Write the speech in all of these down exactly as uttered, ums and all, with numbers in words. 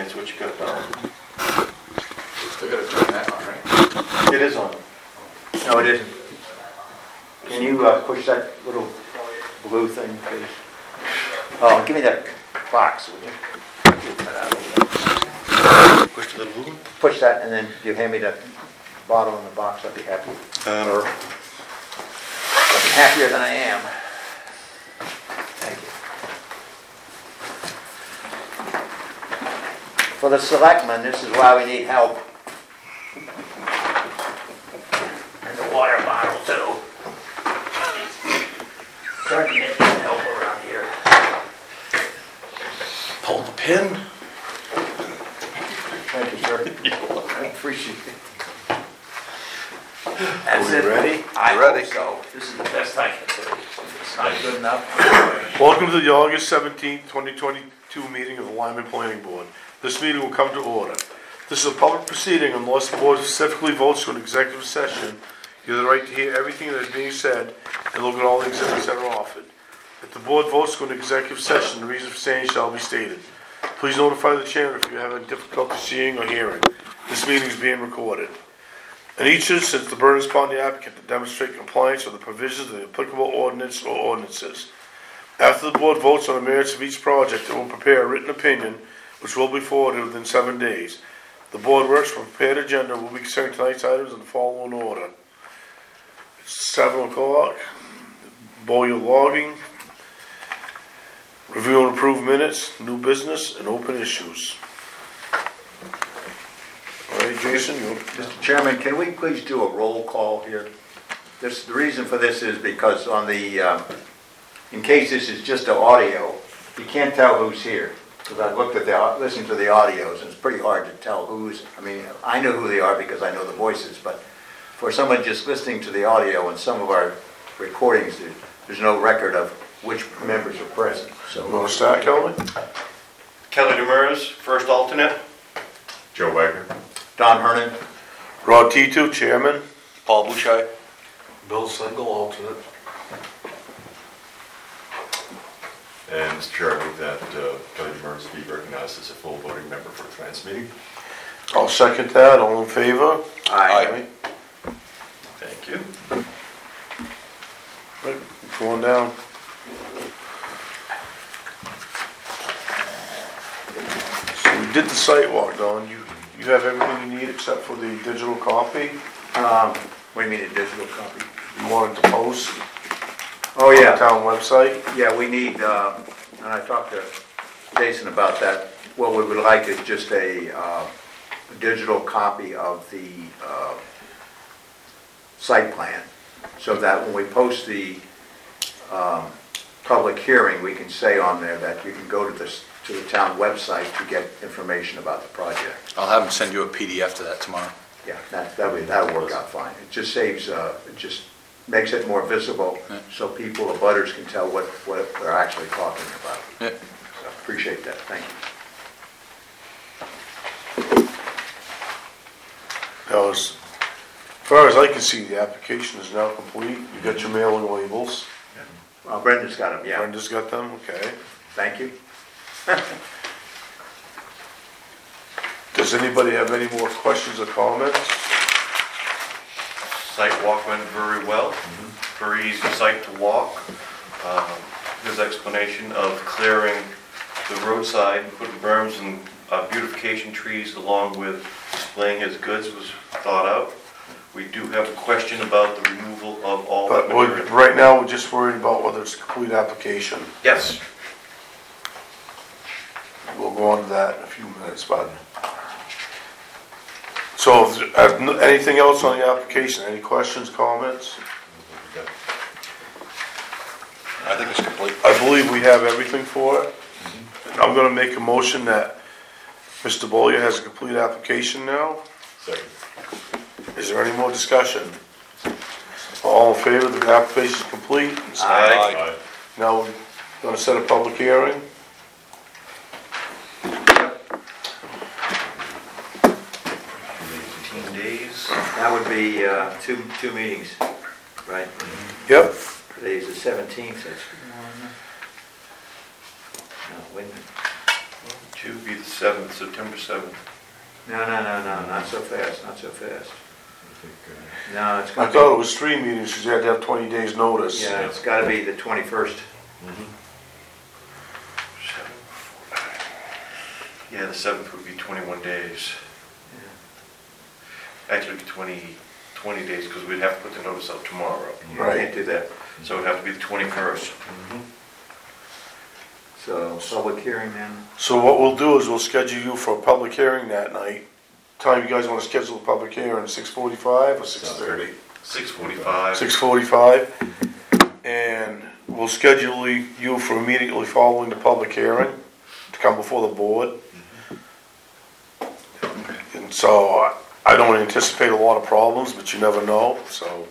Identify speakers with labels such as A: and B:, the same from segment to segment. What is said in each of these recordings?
A: that's what you got down.
B: Still gotta turn that on, right?
A: It is on.
C: No, it isn't. Can you uh, push that little blue thing, please? Oh, give me that box, would you?
A: Push the little blue.
C: Push that, and then you hand me the bottle in the box. I'd be happy.
A: Uh, or
C: Happier than I am. Thank you. For the selectmen, this is why we need help. And the water bottle too. Trying to get some help around here.
A: pull the pin.
C: Thank you, sir. I appreciate it. That's
A: Are we
C: it.
A: ready?
C: I
A: Ready.
C: hope so. This is the best I can do. If it's not good enough.
D: Welcome to the August seventeenth, twenty twenty-two meeting of the Lyman Planning Board. This meeting will come to order. This is a public proceeding unless the board specifically votes to an executive session. You have the right to hear everything that is being said and look at all the exhibits that are offered. If the board votes to an executive session, the reason for saying shall be stated. Please notify the chairman if you have any difficulty seeing or hearing. This meeting is being recorded. In each instance, the burden is upon the applicant to demonstrate compliance with the provisions of the applicable ordinance or ordinances. After the board votes on the merits of each project, it will prepare a written opinion, which will be forwarded within seven days. The board works from a prepared agenda. We'll be considering tonight's items in the following order. It's seven o'clock. Bowyer logging. Review and approve minutes, new business, and open issues. All right, Jason, you.
C: Mister Chairman, can we please do a roll call here? This, the reason for this is because on the, um, in case this is just the audio, you can't tell who's here. Because I looked at the, listened to the audios, and it's pretty hard to tell who's, I mean, I know who they are because I know the voices, but for someone just listening to the audio and some of our recordings, there, there's no record of which members are present. So,
D: You want to start, Kelvin?
A: Kelly Demers, first alternate.
B: Joe Wagner.
C: Don Hernan,
D: Rod Tito, chairman.
A: Paul Bouchard.
D: Bill Single, alternate.
B: And Mister Chair, I move that uh, Kelly Demers be recognized as a full voting member for tonight's meeting.
D: I'll second that. All in favor?
C: Aye.
A: Thank you.
D: Right, going down. So we did the site walk, Don. You, you have everything you need except for the digital copy
C: Um, what do you mean a digital copy?
D: you wanted to post
C: Oh,
D: on the
C: yeah.
D: town website.
C: Yeah, we need, uh, and I talked to Jason about that. What we would like is just a uh, digital copy of the uh, site plan, so that when we post the um, public hearing, we can say on there that you can go to this, to the town website to get information about the project.
E: I'll have them send you a P D F to that tomorrow.
C: Yeah, that, that would, that'll work out fine. It just saves, uh, it just makes it more visible,
E: Yeah.
C: so people, the butters can tell what, what we're actually talking about.
E: Yeah.
C: So, appreciate that, thank you.
D: Now, as far as I can see, the application is now complete. You got your mailing labels.
C: Well, Brenda's got them, yeah,
D: Brenda's got them, okay.
C: thank you.
D: Does anybody have any more questions or comments?
A: Site walk went very well. Very easy site to walk. Um, His explanation of clearing the roadside, putting berms and uh, beautification trees along with displaying his goods was thought out. We do have a question about the removal of all that
D: But we're-
A: material.
D: right now, we're just worried about whether it's a complete application.
A: Yes.
D: We'll go on to that in a few minutes, bud. So, if there- uh, anything else on the application? Any questions, comments?
E: I think it's complete.
D: I believe we have everything for it. I'm gonna make a motion that Mister Bowyer has a complete application now.
B: Second.
D: Is there any more discussion? All in favor that the application is complete?
A: Aye.
B: Aye.
D: Now, we're gonna set a public hearing.
A: fifteen days.
C: That would be uh, two, two meetings, right?
D: Yep.
C: Today's the seventeenth, that's... No, wait a minute.
A: Should be the seventh, September seventh.
C: No, no, no, no, not so fast, not so fast.
B: I think, uh,
C: No, it's
D: I
C: gonna
D: thought it
C: be,
D: was three meetings, because you had to have twenty days notice.
C: yeah, it's gotta be the twenty-first.
A: Yeah, the seventh would be twenty-one days. Actually, it'd be twenty, twenty days, because we'd have to put the notice out tomorrow.
C: I can't do that.
A: So it'd have to be the twenty-first.
C: So, public hearing then?
D: So what we'll do is we'll schedule you for a public hearing that night. Time you guys want to schedule a public hearing, six forty-five or six thirty?
A: six forty-five.
D: six forty-five. And we'll schedule you for immediately following the public hearing to come before the board. And so I don't anticipate a lot of problems, but you never know, so.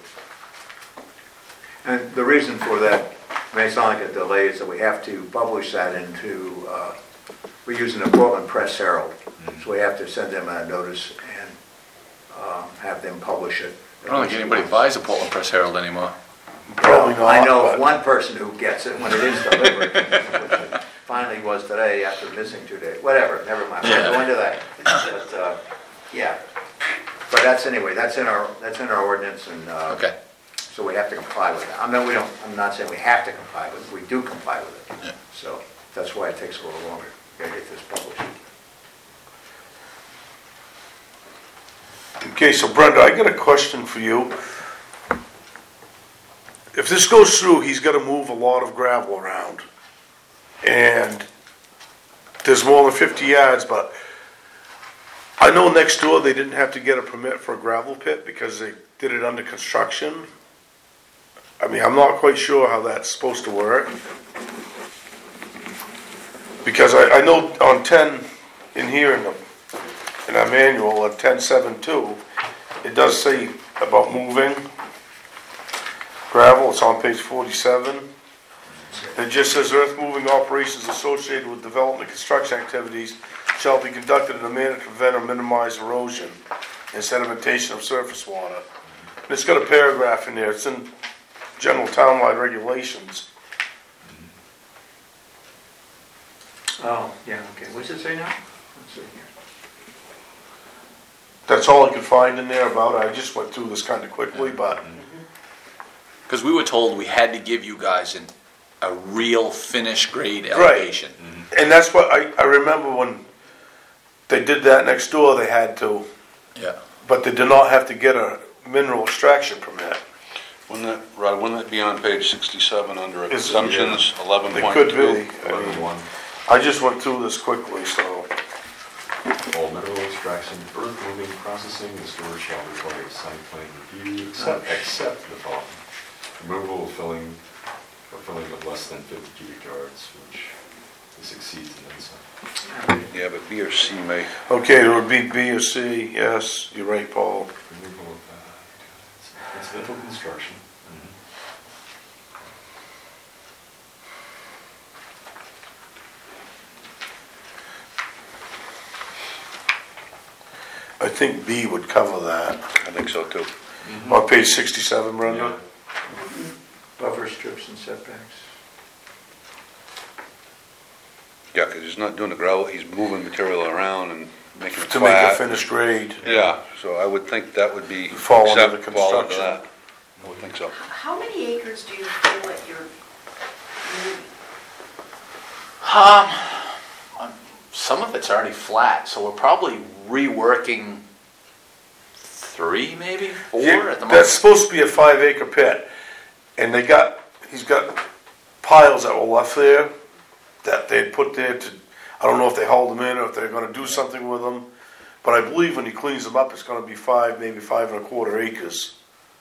C: And the reason for that may sound like a delay is that we have to publish that into, uh, we're using the Portland Press Herald. So we have to send them a notice and um, have them publish it.
E: I don't think anybody buys a Portland Press Herald anymore.
D: Probably not.
C: I know of
D: but-
C: one person who gets it when it is delivered, which it finally was today after missing two days. Whatever, never mind, I won't go into that. But, uh, yeah. But that's anyway, that's in our, that's in our ordinance and, uh,
E: Okay.
C: so we have to comply with that. I mean, we don't, I'm not saying we have to comply with it, we do comply with
E: Yeah.
C: it. So that's why it takes a little longer to get this published.
D: Okay, so Brenda, I got a question for you. If this goes through, he's gotta move a lot of gravel around. And there's more than fifty yards, but I know next door they didn't have to get a permit for a gravel pit because they did it under construction. I mean, I'm not quite sure how that's supposed to work. Because I, I know on ten, in here in the, in our manual, at ten seven two, it does say about moving gravel, it's on page forty-seven. It just says earth moving operations associated with development construction activities shall be conducted in a manner to prevent or minimize erosion and sedimentation of surface water. And it's got a paragraph in there, it's in general townwide regulations.
C: Oh, yeah, okay, what's it say now? Let's see here.
D: That's all I could find in there about it, I just went through this kind of quickly, but
E: Because we were told we had to give you guys an, a real finish grade
D: Right.
E: elevation.
D: and that's what, I, I remember when they did that next door, they had to,
E: Yeah.
D: but they did not have to get a mineral extraction permit.
F: Wouldn't that, Rod, wouldn't that be on page sixty-seven under
D: Is it?
F: exemptions, eleven
D: They
F: point
D: could
F: two?
D: be, I
B: eleven
D: mean,
B: one,
D: I just went through this quickly, so.
B: all mineral extraction, earth moving, processing, and storage shall require a site plan review, except, except the following. Removal of filling, or filling of less than fifty cubic yards, which this exceeds and then some.
F: Yeah, but B or C may,
D: Okay, there would be B or C, yes, you're right, Paul.
B: Removal of, uh, incidental construction.
D: I think B would cover that.
F: I think so too.
D: On page sixty-seven, Brenda?
C: Buffer strips and setbacks.
F: Yeah, because he's not doing the gravel, he's moving material around and making it
D: To make a
F: flat.
D: finished grade.
F: Yeah, so I would think that would be.
D: Fall under
F: except-
D: the
F: fall under
D: construction.
F: that. I would think so.
G: How many acres do you feel that you're moving?
E: Um, um, some of it's already flat, so we're probably reworking three, maybe four
D: Yeah,
E: at the
D: That's
E: moment.
D: supposed to be a five acre pit, and they got, he's got piles that were left there that they'd put there to, I don't know if they hauled them in or if they're gonna do something with them, but I believe when he cleans them up, it's gonna be five, maybe five and a quarter acres.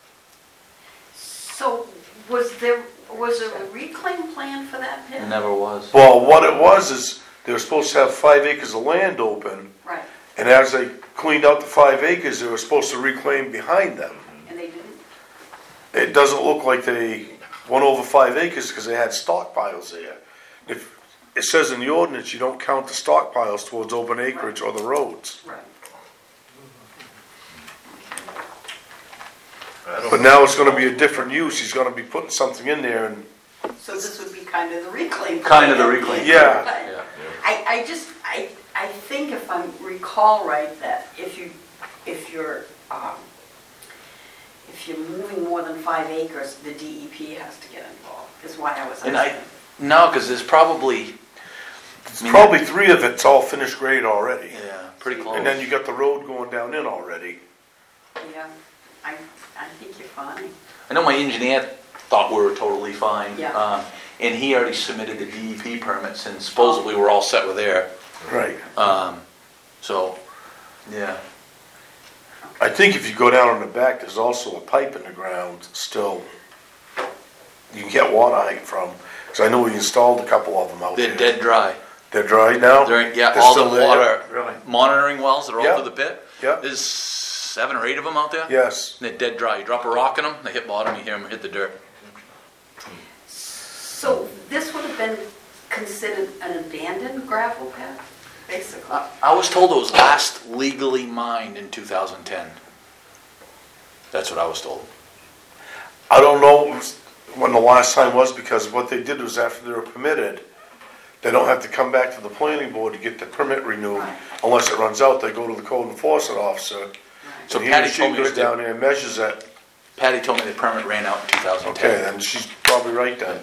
G: So was there, was there a reclaim plan for that pit?
E: It never was.
D: Well, what it was is, they were supposed to have five acres of land open,
G: Right,
D: and as they cleaned out the five acres, they were supposed to reclaim behind them.
G: and they didn't?
D: It doesn't look like they went over five acres because they had stockpiles there. If, it says in the ordinance, you don't count the stockpiles towards open acreage or the roads.
G: Right.
A: I don't-
D: But now it's gonna be a different use, he's gonna be putting something in there and,
G: So this would be kind of the reclaim.
E: Kind of the
G: plan.
E: reclaim.
D: Yeah.
G: But
E: Yeah.
G: I, I just, I think if I recall right, that if you, if you're, um, if you're moving more than five acres, the D E P has to get involved, is why I was asking.
E: And I, no, because there's probably,
D: It's
E: I mean,
D: probably three of it's all finished grade already.
E: yeah, pretty close.
D: And then you got the road going down in already.
G: Yeah, I, I think you're fine.
E: I know my engineer thought we were totally fine.
G: Yeah.
E: um, And he already submitted the D E P permits and supposedly we're all set with there.
D: Right.
E: Um, So, yeah.
D: I think if you go down on the back, there's also a pipe in the ground still. You can get water height from, because I know we installed a couple of them out there.
E: They're dead dry.
D: They're dry now?
E: They're, yeah,
D: They're
E: all the
D: still there?
E: water
C: Really?
E: monitoring wells that are all
D: Yeah.
E: through the pit.
D: Yeah.
E: There's seven or eight of them out there.
D: Yes.
E: And they're dead dry. You drop a rock in them, they hit bottom, you hear them hit the dirt.
G: So this would have been considered an abandoned gravel pit, basically?
E: I I was told it was last legally mined in two thousand ten. That's what I was told.
D: I don't know when the last time was, because what they did was after they were permitted, they don't have to come back to the planning board to get the permit renewed.
G: Right.
D: Unless it runs out, they go to the code enforcement officer.
E: So
D: And he or
E: Patty
D: she
E: told me
D: goes
E: that the-
D: down there and measures it.
E: Patty told me the permit ran out in two thousand ten.
D: Okay, then she's probably right then.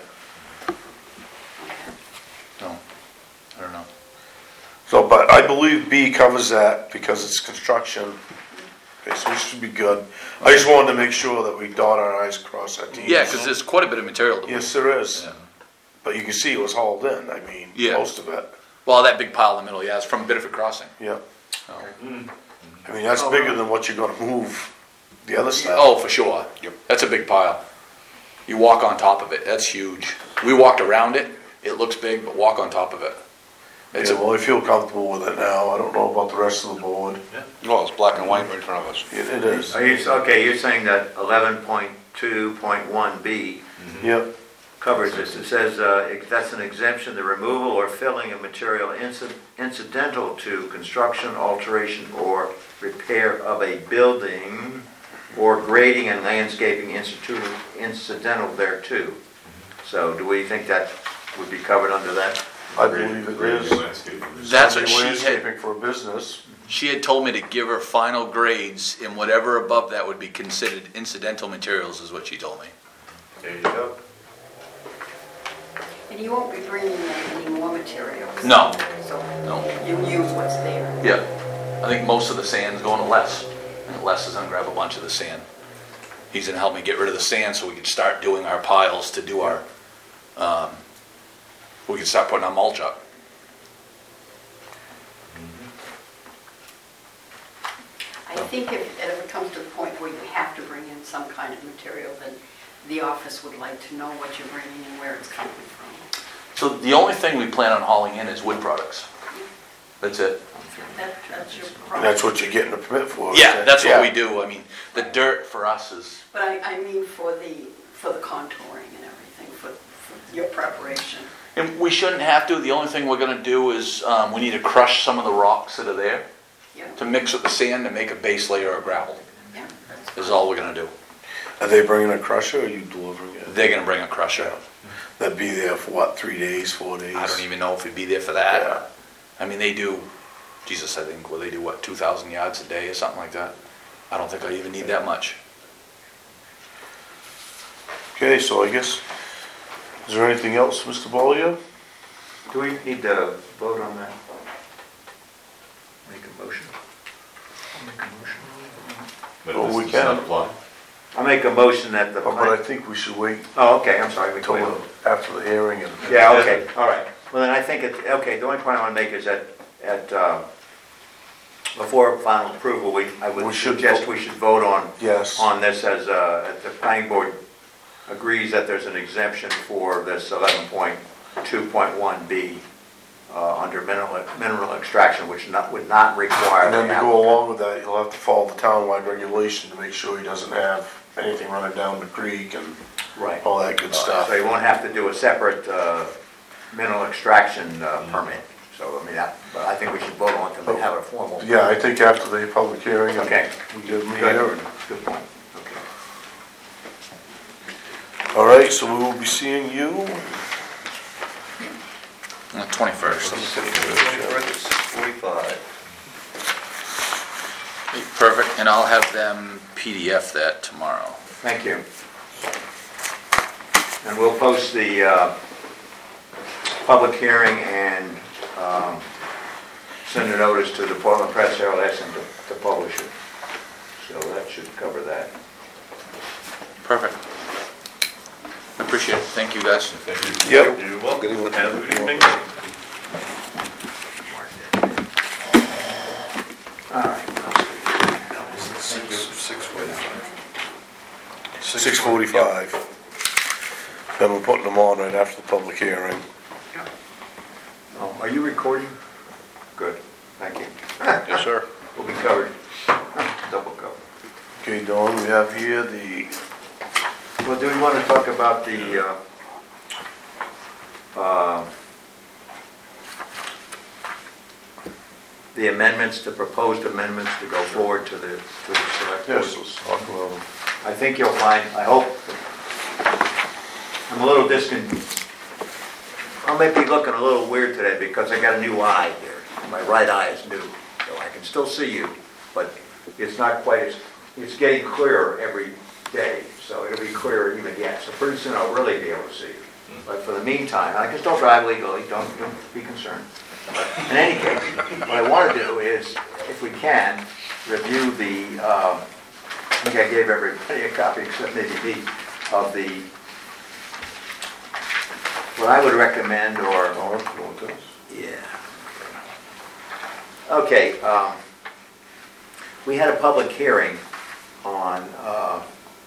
E: No, I don't know.
D: So, but I believe B covers that because it's construction. Okay, so we should be good. I just wanted to make sure that we dot our i's, cross our t's.
E: Yeah, because there's quite a bit of material to
D: Yes, there is.
E: Yeah.
D: But you can see it was hauled in, I mean,
E: Yeah.
D: most of it.
E: Well, that big pile in the middle, yeah, it's from Biddeford Crossing.
D: Yeah.
E: Oh.
D: I mean, that's bigger than what you're gonna move the other stuff.
E: Oh, for sure. That's a big pile. You walk on top of it, that's huge. We walked around it, it looks big, but walk on top of it. It's
D: Yeah,
E: a,
D: well, I feel comfortable with it now. I don't know about the rest of the board.
F: Well, it's black and white right in front of us.
D: It, it is.
C: Are you, okay, you're saying that eleven point two point one B
D: Yep.
C: covers this. It says, uh, ex- that's an exemption, the removal or filling of material inci- incidental to construction, alteration, or repair of a building, or grading and landscaping institu- incidental thereto. So do we think that would be covered under that?
D: I believe it is.
E: That's what
D: Somebody
E: she had,
D: landscaping for a business.
E: she had told me to give her final grades, and whatever above that would be considered incidental materials, is what she told me.
A: There you go.
G: And you won't be bringing in any more materials?
E: No.
G: So
E: No.
G: you use what's there?
E: Yeah. I think most of the sand's going to Les. And Les is gonna grab a bunch of the sand. He's gonna help me get rid of the sand so we can start doing our piles to do our, um, we can start putting our mulch up.
G: I think if it ever comes to the point where you have to bring in some kind of material, then the office would like to know what you're bringing and where it's coming from.
E: So the only thing we plan on hauling in is wood products. That's it.
G: That, that's your problem.
D: That's what you're getting a permit for.
E: Yeah, that's what we
D: Yeah.
E: do. I mean, the dirt for us is,
G: But I, I mean for the, for the contouring and everything, for, for your preparation.
E: and we shouldn't have to. The only thing we're gonna do is, um, we need to crush some of the rocks that are there
G: Yeah,
E: to mix with the sand to make a base layer of gravel.
G: yeah, that's
E: Is all we're gonna do.
D: Are they bringing a crusher or are you delivering it?
E: They're gonna bring a crusher.
D: That'd be there for what, three days, four days?
E: I don't even know if it'd be there for
D: Yeah.
E: that. I mean, they do, Jesus, I think, well, they do what, two thousand yards a day or something like that? I don't think I even need that much.
D: Okay, so I guess, is there anything else, Mister Bollier?
C: Do we need to vote on that? Make a motion? I'll make a motion.
B: But
D: Oh,
B: this
D: we
B: does
D: can.
B: not apply.
C: I'll make a motion that the.
D: Oh, but I think we should wait
C: Oh, okay, I'm sorry. we
D: until
C: can wait.
D: the- after the hearing and.
C: Yeah, okay, all right. Well, then I think it, okay, the only point I want to make is that, at, uh, before final approval, we, I
D: We
C: would
D: should
C: suggest
D: vote.
C: we should vote on,
D: Yes.
C: on this as, uh, the planning board agrees that there's an exemption for this eleven point two point one B, uh, under mineral, mineral extraction, which not, would not require.
D: And then
C: the
D: to go
C: applicant-
D: along with that, you'll have to follow the townwide regulation to make sure he doesn't have anything running down the creek and
C: Right.
D: all that good stuff.
C: So you won't have to do a separate, uh, mineral extraction, uh, permit. So, I mean, that, but I think we should vote on it and have a formal.
D: Yeah, I think after the public hearing.
C: Okay.
D: We give him a
C: Good.
D: hearing.
C: Good point, okay.
D: All right, so we will be seeing you.
E: Twenty-first.
D: Twenty-first.
A: forty-five.
E: Perfect, and I'll have them P D F that tomorrow.
C: Thank you. And we'll post the uh, public hearing and um, send a notice to the Portland Press Herald, ask them to to publish it. So that should cover that.
E: Perfect. I appreciate it, thank you guys.
B: Thank you.
D: Yep.
A: You're welcome.
F: Good evening.
A: Have a good evening.
C: All right.
D: Six forty-five. Then we're putting them on right after the public hearing.
C: Oh, are you recording? Good, thank you.
F: Yes, sir.
C: We'll be covered. Double covered.
D: Okay, Dawn, we have here the,
C: Well, do we want to talk about the, uh, uh, the amendments, the proposed amendments to go forward to the, to the select board?
D: yes, let's talk about them.
C: I think you'll find, I hope, I'm a little discon, I may be looking a little weird today because I got a new eye here. My right eye is new, so I can still see you, but it's not quite as, it's getting clearer every day, so it'll be clearer even yet. So pretty soon I'll really be able to see you. But for the meantime, I can still drive legally, don't, don't be concerned. But in any case, what I want to do is, if we can, review the, um, I think I gave everybody a copy except maybe me, of the, what I would recommend, or,
D: Oh, that's what it is.
C: yeah. Okay, um, we had a public hearing on, uh,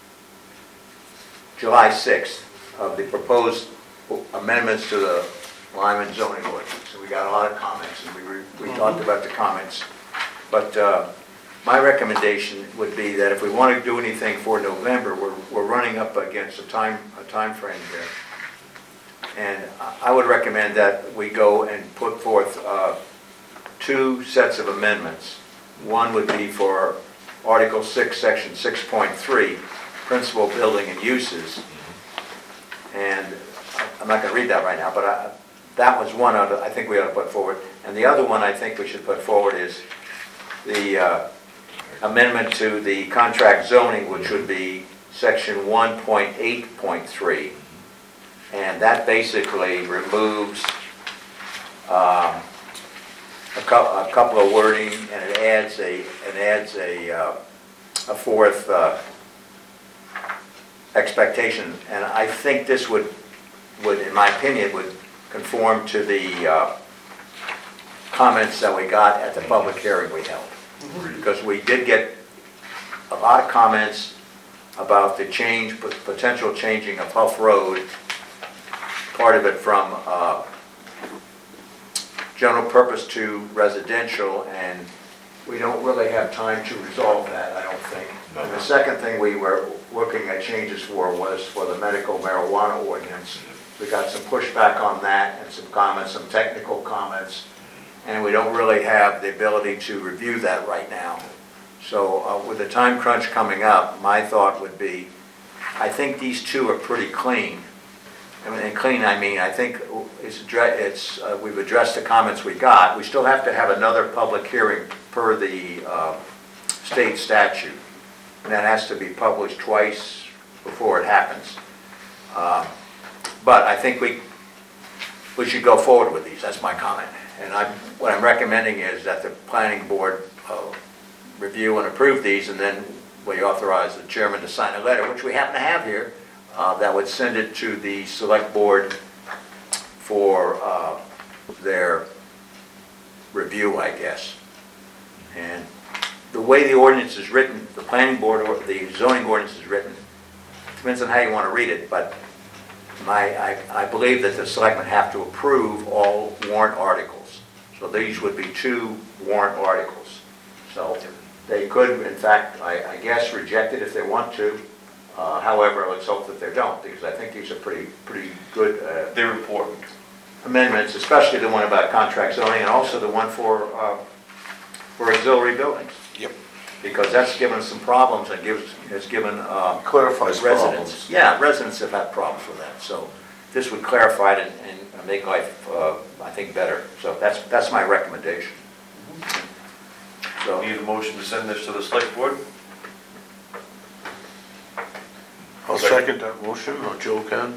C: July sixth of the proposed amendments to the Lyman zoning ordinance. And we got a lot of comments, and we, re- we talked about the comments. But, uh, my recommendation would be that if we want to do anything for November, we're, we're running up against a time, a time frame here. And I would recommend that we go and put forth uh, two sets of amendments. One would be for Article six, Section six point three, Principal Building and Uses. And I'm not going to read that right now, but I, that was one out of, I think we ought to put forward. And the other one I think we should put forward is the uh, amendment to the contract zoning, which would be Section one point eight point three. And that basically removes um, a, cou- a couple of wording, and it adds a it adds a uh, a fourth uh, expectation. And I think this would would, in my opinion, would conform to the uh, comments that we got at the public hearing we held, because we did get a lot of comments about the change, potential changing of Huff Road. Part of it from uh, general purpose to residential, and we don't really have time to resolve that, I don't think. And the second thing we were looking at changes for was for the medical marijuana ordinance. We got some pushback on that and some comments, some technical comments, and we don't really have the ability to review that right now. So uh, with the time crunch coming up, my thought would be, I think these two are pretty clean. I mean, and clean, I mean, I think it's, it's uh, we've addressed the comments we got. We still have to have another public hearing per the uh, state statute. And that has to be published twice before it happens. Um, but I think we we should go forward with these. That's my comment. And I'm, what I'm recommending is that the planning board uh, review and approve these, and then we authorize the chairman to sign a letter, which we happen to have here. Uh, that would send it to the select board for uh, their review, I guess. And the way the ordinance is written, the planning board or the zoning ordinance is written, depends on how you want to read it, but my, I, I believe that the selectmen have to approve all warrant articles. So these would be two warrant articles. So they could, in fact, I, I guess, reject it if they want to. Uh, however, let's hope that they don't, because I think these are pretty pretty good uh,
A: They're important.
C: amendments, especially the one about contract zoning, and also the one for uh, for auxiliary buildings.
E: Yep.
C: Because that's given some problems and gives has given uh,
D: Clarifies
C: residents.
D: problems.
C: Yeah, residents have had problems with that. So this would clarify it and, and make life, uh, I think, better. So that's that's my recommendation. so.
A: Need a motion to send this to the select board?
D: I'll second that motion, or Joe can.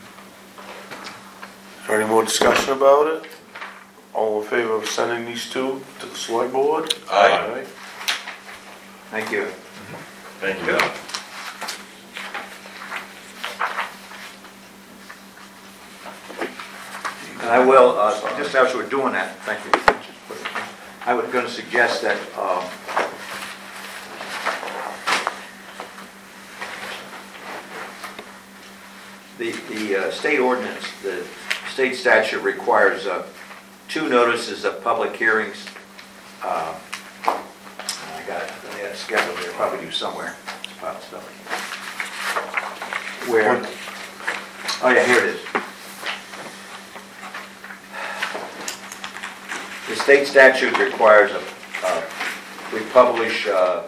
D: Is there any more discussion about it? All in favor of sending these two to the select board?
A: Aye.
C: Thank you.
A: Thank you.
C: And I will, uh, just as we're doing that, thank you. I was going to suggest that um, the, the uh, state ordinance, the state statute requires uh, two notices of public hearings. Uh, I got it, I had it scheduled here, probably do somewhere. It's a pile of stuff. Where, oh yeah, here it is. The state statute requires a, uh, we publish uh,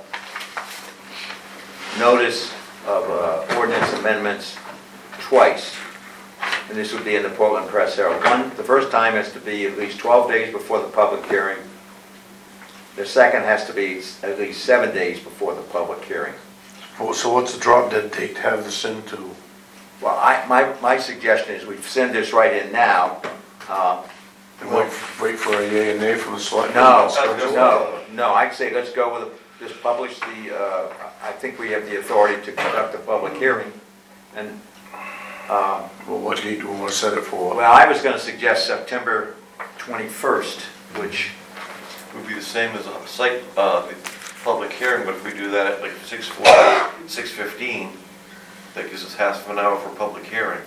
C: notice of uh, ordinance amendments twice. And this would be in the Portland Press Herald. One, the first time has to be at least twelve days before the public hearing. The second has to be at least seven days before the public hearing.
D: Oh, so what's the drop dead date to have this into?
C: Well, I, my, my suggestion is we send this right in now. Uh,
D: And wait, wait for a yea and nay from the select?
C: No,
D: board?
C: no, no, I'd say let's go with, just publish the, uh, I think we have the authority to conduct a public hearing. And, um,
D: Well, what date do we want to set it for?
C: well, I was gonna suggest September twenty-first, which,
A: Would be the same as a site, uh, public hearing, but if we do that at like six forty, six fifteen, that gives us half an hour for public hearing.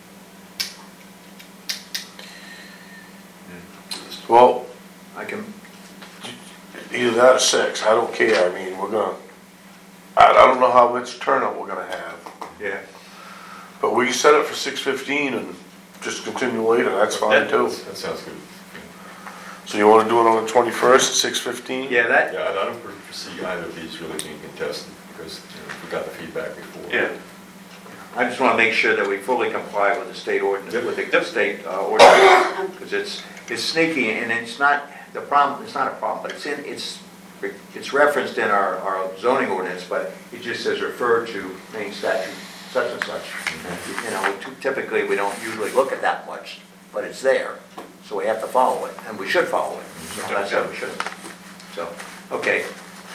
D: Well,
C: I can,
D: either that or six, I don't care, I mean, we're gonna, I, I don't know how much turnout we're gonna have,
C: yeah,
D: but we can set it for six fifteen and just continue later, that's fine too.
B: That sounds good.
D: So you wanna do it on the twenty-first at six fifteen?
C: yeah, that,
B: Yeah, I I don't foresee either of these really being contested, because, you know, we got the feedback before.
A: Yeah.
C: I just wanna make sure that we fully comply with the state ordinance,
B: Yep.
C: with the state uh, ordinance. Because it's, it's sneaky, and it's not, the problem, it's not a problem, but it's in, it's, it's referenced in our, our zoning ordinance, but it just says refer to main statute, such and such. You know, typically, we don't usually look at that much, but it's there, so we have to follow it, and we should follow it. So that's how we should. So, okay.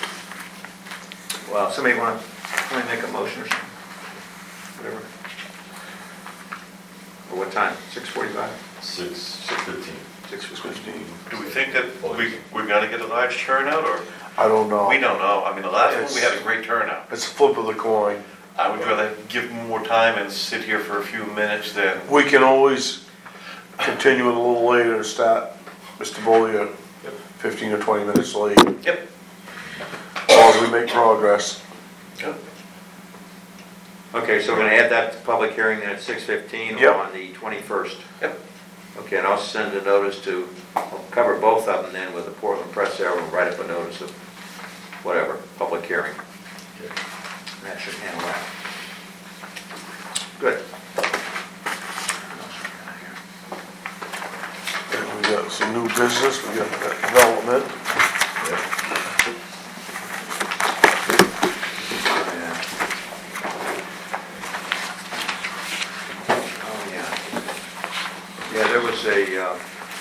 C: Well, somebody want to, somebody make a motion or something? Whatever. Or what time? six forty-five?
B: Six, six fifteen.
C: six
D: fifteen.
A: Do we think that we, we're gonna get a large turnout, or?
D: I don't know.
A: We don't know. I mean, the last one, we had a great turnout.
D: It's a flip of the coin.
A: I would rather give them more time and sit here for a few minutes than,
D: We can always continue it a little later and start, Mister Bollier, fifteen or twenty minutes late,
A: yep.
D: as we make progress.
A: Yep.
C: Okay, so we're gonna add that to public hearing then at six fifteen
D: Yep.
C: on the twenty-first.
A: Yep.
C: Okay, and I'll send a notice to, I'll cover both of them then with the Portland Press Herald and write up a notice of whatever, public hearing. That should handle that. Good.
D: And we got some new business, we got that development.
C: Oh, yeah. Yeah, there was a, uh,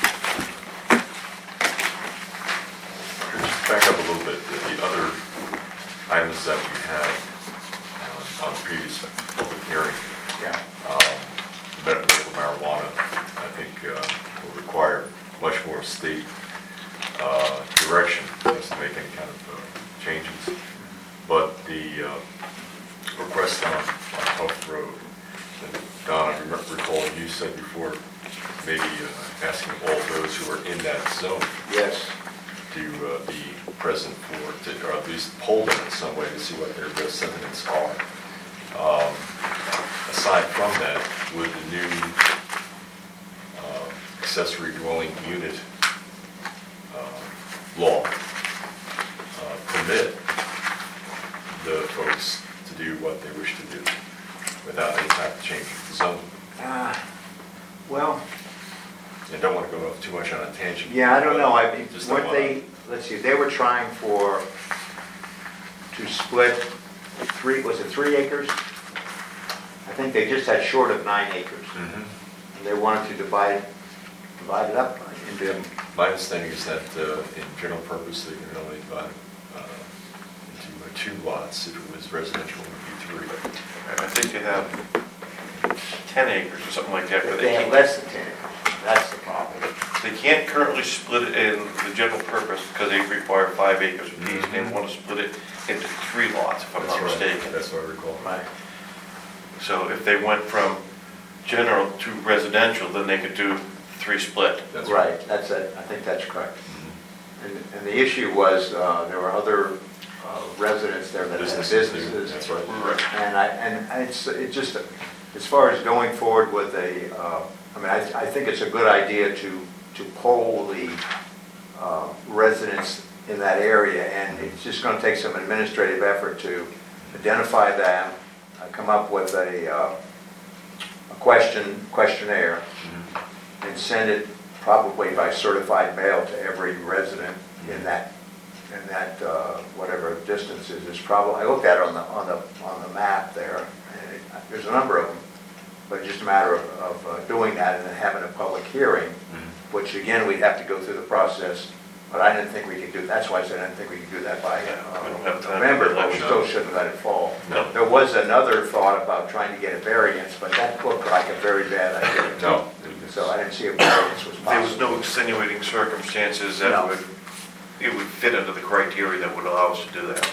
B: Just back up a little bit, the the other items that we had uh, on the previous public hearing,
C: yeah,
B: um, medical marijuana, I think uh, will require much more state uh, direction as to make any kind of uh, changes. But the uh, request on on Hope Road, and Don, I remember recalling you said before, maybe uh, asking all those who are in that zone
C: yes.
B: to uh, be present for, to- or at least poll them in some way to see what their their sentiments are. Um, Aside from that, would the new uh, accessory dwelling unit uh, law uh, permit the folks to do what they wish to do without any type of change of zone?
C: Uh, Well,
B: And don't want to go off too much on a tangent.
C: yeah, I don't know, I mean,
B: Just don't
C: what
B: wanna-
C: they, let's see, they were trying for, to split three, was it three acres? I think they just had short of nine acres.
B: Mhm.
C: And they wanted to divide, divide it up into,
B: My understanding is that uh, in general purpose, they can only divide uh, into uh, two lots. If it was residential, it would be three.
A: I think they have ten acres or something like that. where
C: if they had
A: can't-
C: less than ten acres, that's the problem.
A: They can't currently split it in the general purpose because they require five acres apiece, and they
B: Mhm.
A: want to split it into three lots, if I'm
B: That's
A: not
B: right.
A: mistaken.
B: That's what I recall.
C: Right.
A: So if they went from general to residential, then they could do three split.
B: That's
C: Right, that's it, I think that's correct.
B: Mhm.
C: And, and the issue was, uh, there were other uh, residents there that had
B: Businesses, too.
C: businesses.
B: That's right.
A: Right.
C: And I, and it's, it just, as far as going forward with a, uh, I mean, I, I think it's a good idea to, to poll the uh, residents in that area, and it's just gonna take some administrative effort to identify them, uh, come up with a, uh, a question, questionnaire,
B: Mhm.
C: and send it probably by certified mail to every resident in that, in that, uh, whatever distance is, is probably, I looked at it on the, on the, on the map there, and it, there's a number of them, but it's just a matter of, of uh, doing that and then having a public hearing,
B: Mhm.
C: which again, we'd have to go through the process, but I didn't think we could do, that's why I said I didn't think we could do that by
A: Yeah, we don't
C: uh,
A: have time.
C: November, but we
A: No.
C: still shouldn't let it fall.
A: No.
C: There was another thought about trying to get a variance, but that looked like a very bad idea.
B: No.
C: So I didn't see a variance was
A: There was
C: possible.
A: no extenuating circumstances that
C: No.
A: would, it would fit under the criteria that would allow us to do that.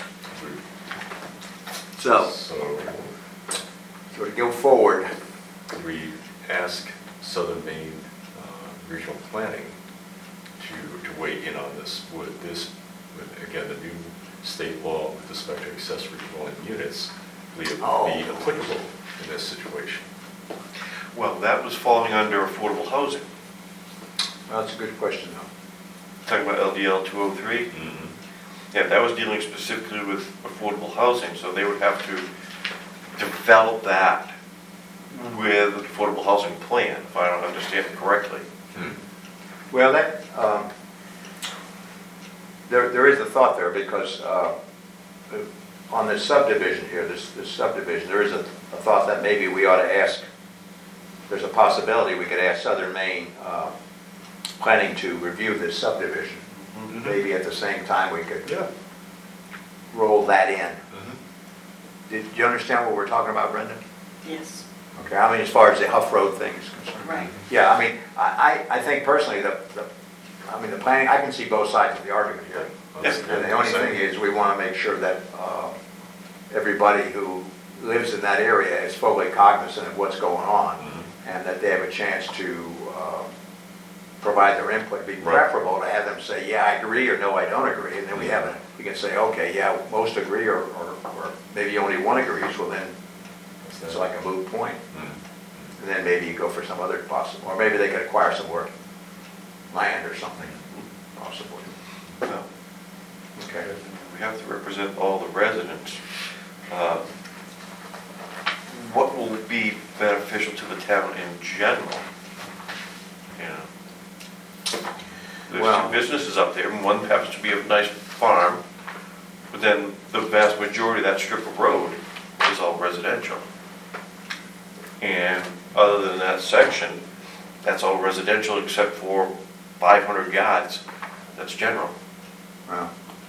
C: So,
B: So
C: so to go forward,
B: we ask Southern Maine uh, Regional Planning to, to weigh in on this. Would this, would, again, the new state law with respect to accessory dwelling units be be
C: Oh.
B: applicable in this situation?
A: Well, that was falling under affordable housing.
C: well, that's a good question though.
A: Talking about L D L two oh three.
B: Mm-hmm.
A: Yeah, that was dealing specifically with affordable housing, so they would have to develop that with an affordable housing plan, if I don't understand it correctly.
C: Well, that, um, there, there is a thought there because uh, on this subdivision here, this, this subdivision, there is a, a thought that maybe we ought to ask, there's a possibility we could ask Southern Maine uh, Planning to review this subdivision. Maybe at the same time we could
B: Yeah.
C: roll that in.
B: Mm-hmm.
C: Did you understand what we're talking about, Brenda?
G: Yes,
C: Okay, I mean, as far as the Huff Road thing is concerned.
G: right.
C: Yeah, I mean, I, I I think personally, the, the, I mean, the planning, I can see both sides of the argument here.
A: Yes.
C: And the only thing is, we want to make sure that uh, everybody who lives in that area is fully cognizant of what's going on,
B: Mhm.
C: and that they have a chance to uh, provide their input. It'd be
B: Right.
C: preferable to have them say, yeah, I agree, or no, I don't agree, and then we have a, we can say, okay, yeah, most agree, or, or or maybe only one agrees, well then, it's like a moot point.
B: Mhm.
C: And then maybe you go for some other possible, or maybe they could acquire some more land or something, possibly.
A: Well,
C: Okay.
A: we have to represent all the residents. Uh, What will be beneficial to the town in general? You know, there's
C: Well-
A: two businesses up there, and one happens to be a nice farm, but then the vast majority of that strip of road is all residential. And other than that section, that's all residential except for five hundred yards, that's general.
C: Well,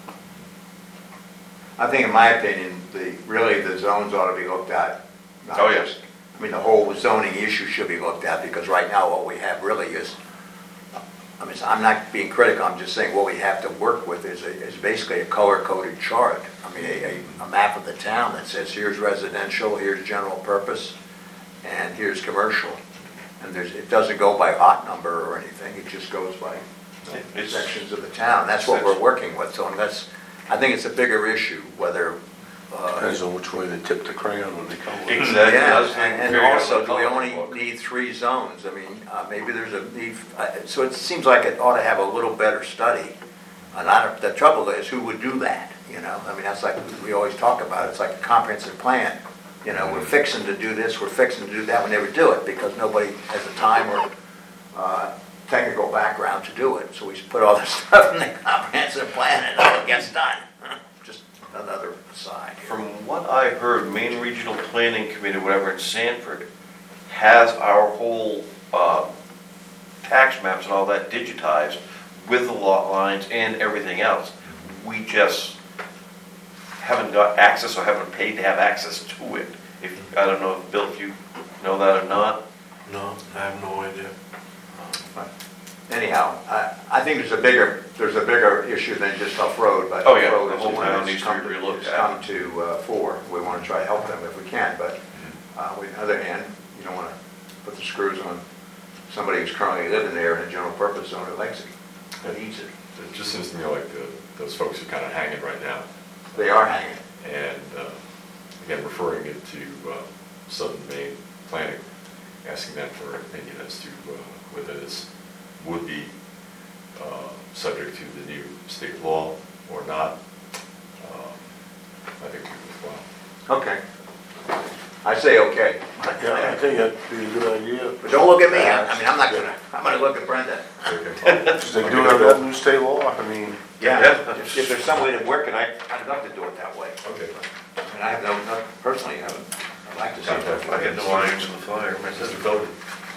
C: I think in my opinion, the, really the zones ought to be looked at. not
A: Oh, yes.
C: just- I mean, the whole zoning issue should be looked at, because right now what we have really is, I mean, I'm not being critical, I'm just saying what we have to work with is, a- is basically a color-coded chart. I mean, a, a- a map of the town that says, here's residential, here's general purpose, and here's commercial. And there's, it doesn't go by lot number or anything, it just goes by
A: It's-
C: sections of the town. That's what we're working with, so that's, I think it's a bigger issue, whether, uh,
D: Depends on which way they tip the crayon when they come. with it.
A: Exactly.
C: yeah,
A: That's the
C: and and
A: very
C: also, do we
A: color
C: only
A: book.
C: need three zones? I mean, uh, maybe there's a need, uh, so it seems like it ought to have a little better study. And I don't, the trouble is, who would do that, you know? I mean, that's like, we always talk about, it's like a comprehensive plan. You know, we're fixing to do this, we're fixing to do that, we never do it, because nobody has the time or, uh, technical background to do it, so we should put all this stuff in the comprehensive plan and now it gets done. Just another aside.
A: From what I heard, Maine Regional Planning Committee, whatever, in Sanford, has our whole uh, tax maps and all that digitized with the lot lines and everything else. We just haven't got access or haven't paid to have access to it. If, I don't know, Bill, if you know that or not?
D: No, I have no idea.
C: Anyhow, I, I think there's a bigger, there's a bigger issue than just Huff Road, but
A: Oh, yeah,
C: Huff Road
A: the
C: is
A: whole
C: one
A: town
C: that's
A: needs to
C: come
A: be
C: to,
A: relooked
C: has
A: at.
C: come to uh, fore. We want to try to help them if we can, but uh, on the other hand, you don't want to put the screws on somebody who's currently living there in a general purpose zone in Lexington that needs it.
B: It just seems to me like the, those folks are kind of hanging right now.
C: They are hanging.
B: And uh, again, referring it to uh, Southern Maine Planning, asking them for an opinion as to uh, whether this would be uh, subject to the new state law or not. Um, I think we will.
C: Okay. I say okay.
D: Yeah, I think that'd be a good idea.
C: But don't look at me. I I mean, I'm not gonna, I'm gonna look at Brenda.
D: Because they do have that new state law, I mean,
C: Yeah,
A: Yeah.
C: if if there's some way to work it, I, I'd love to do it that way.
B: Okay.
C: And I have no, no, personally, I haven't, I'd like to see that.
A: I got no irons in the fire.
B: Mister Bowden.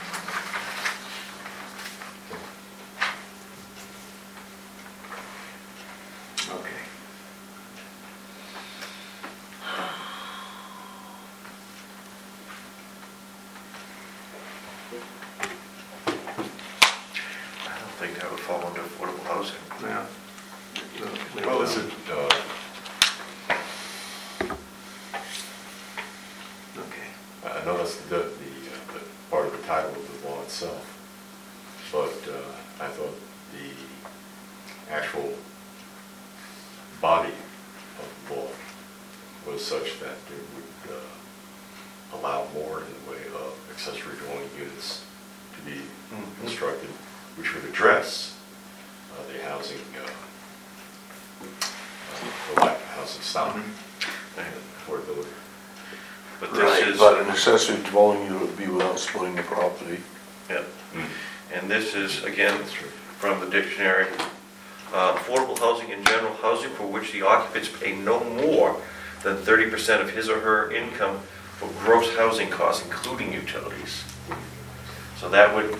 C: Okay.
A: I don't think that would fall under affordable housing.
C: Yeah.
B: Well, is it, uh,
C: Okay.
B: I know that's the, the, uh, the part of the title of the law itself, but uh, I thought the actual body of the law was such that it would uh, allow more in the way of accessory dwelling units to be
A: Mhm.
B: constructed, which would address uh, the housing, uh, uh, the lack of housing stock and affordability.
A: But this is,
D: but an accessory dwelling unit would be without splitting the property.
A: yeah, and this is, again, from the dictionary, uh, affordable housing in general, housing for which the occupants pay no more than thirty percent of his or her income for gross housing costs, including utilities. So that would,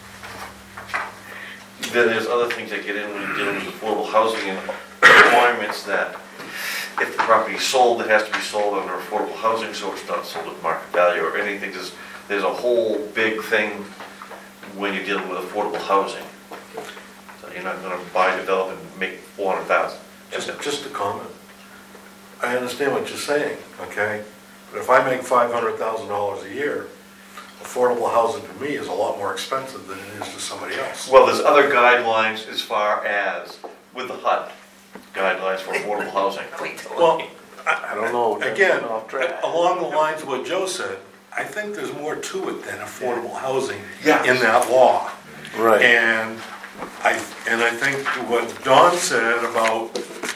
A: then there's other things that get in when you're dealing with affordable housing and requirements that if the property is sold, it has to be sold under affordable housing, so it's not sold at market value or anything. There's, there's a whole big thing when you're dealing with affordable housing. So you're not gonna buy, develop, and make four hundred thousand.
H: Just, just a comment. I understand what you're saying, okay? But if I make five hundred thousand dollars a year, affordable housing to me is a lot more expensive than it is to somebody else.
A: Well, there's other guidelines as far as, with the H U D, guidelines for affordable housing.
H: Well,
D: I don't know. that's
H: again,
D: off track.
H: along the lines of what Joe said, I think there's more to it than affordable housing
A: Yes.
H: in that law.
D: Right.
H: And I, and I think what Don said about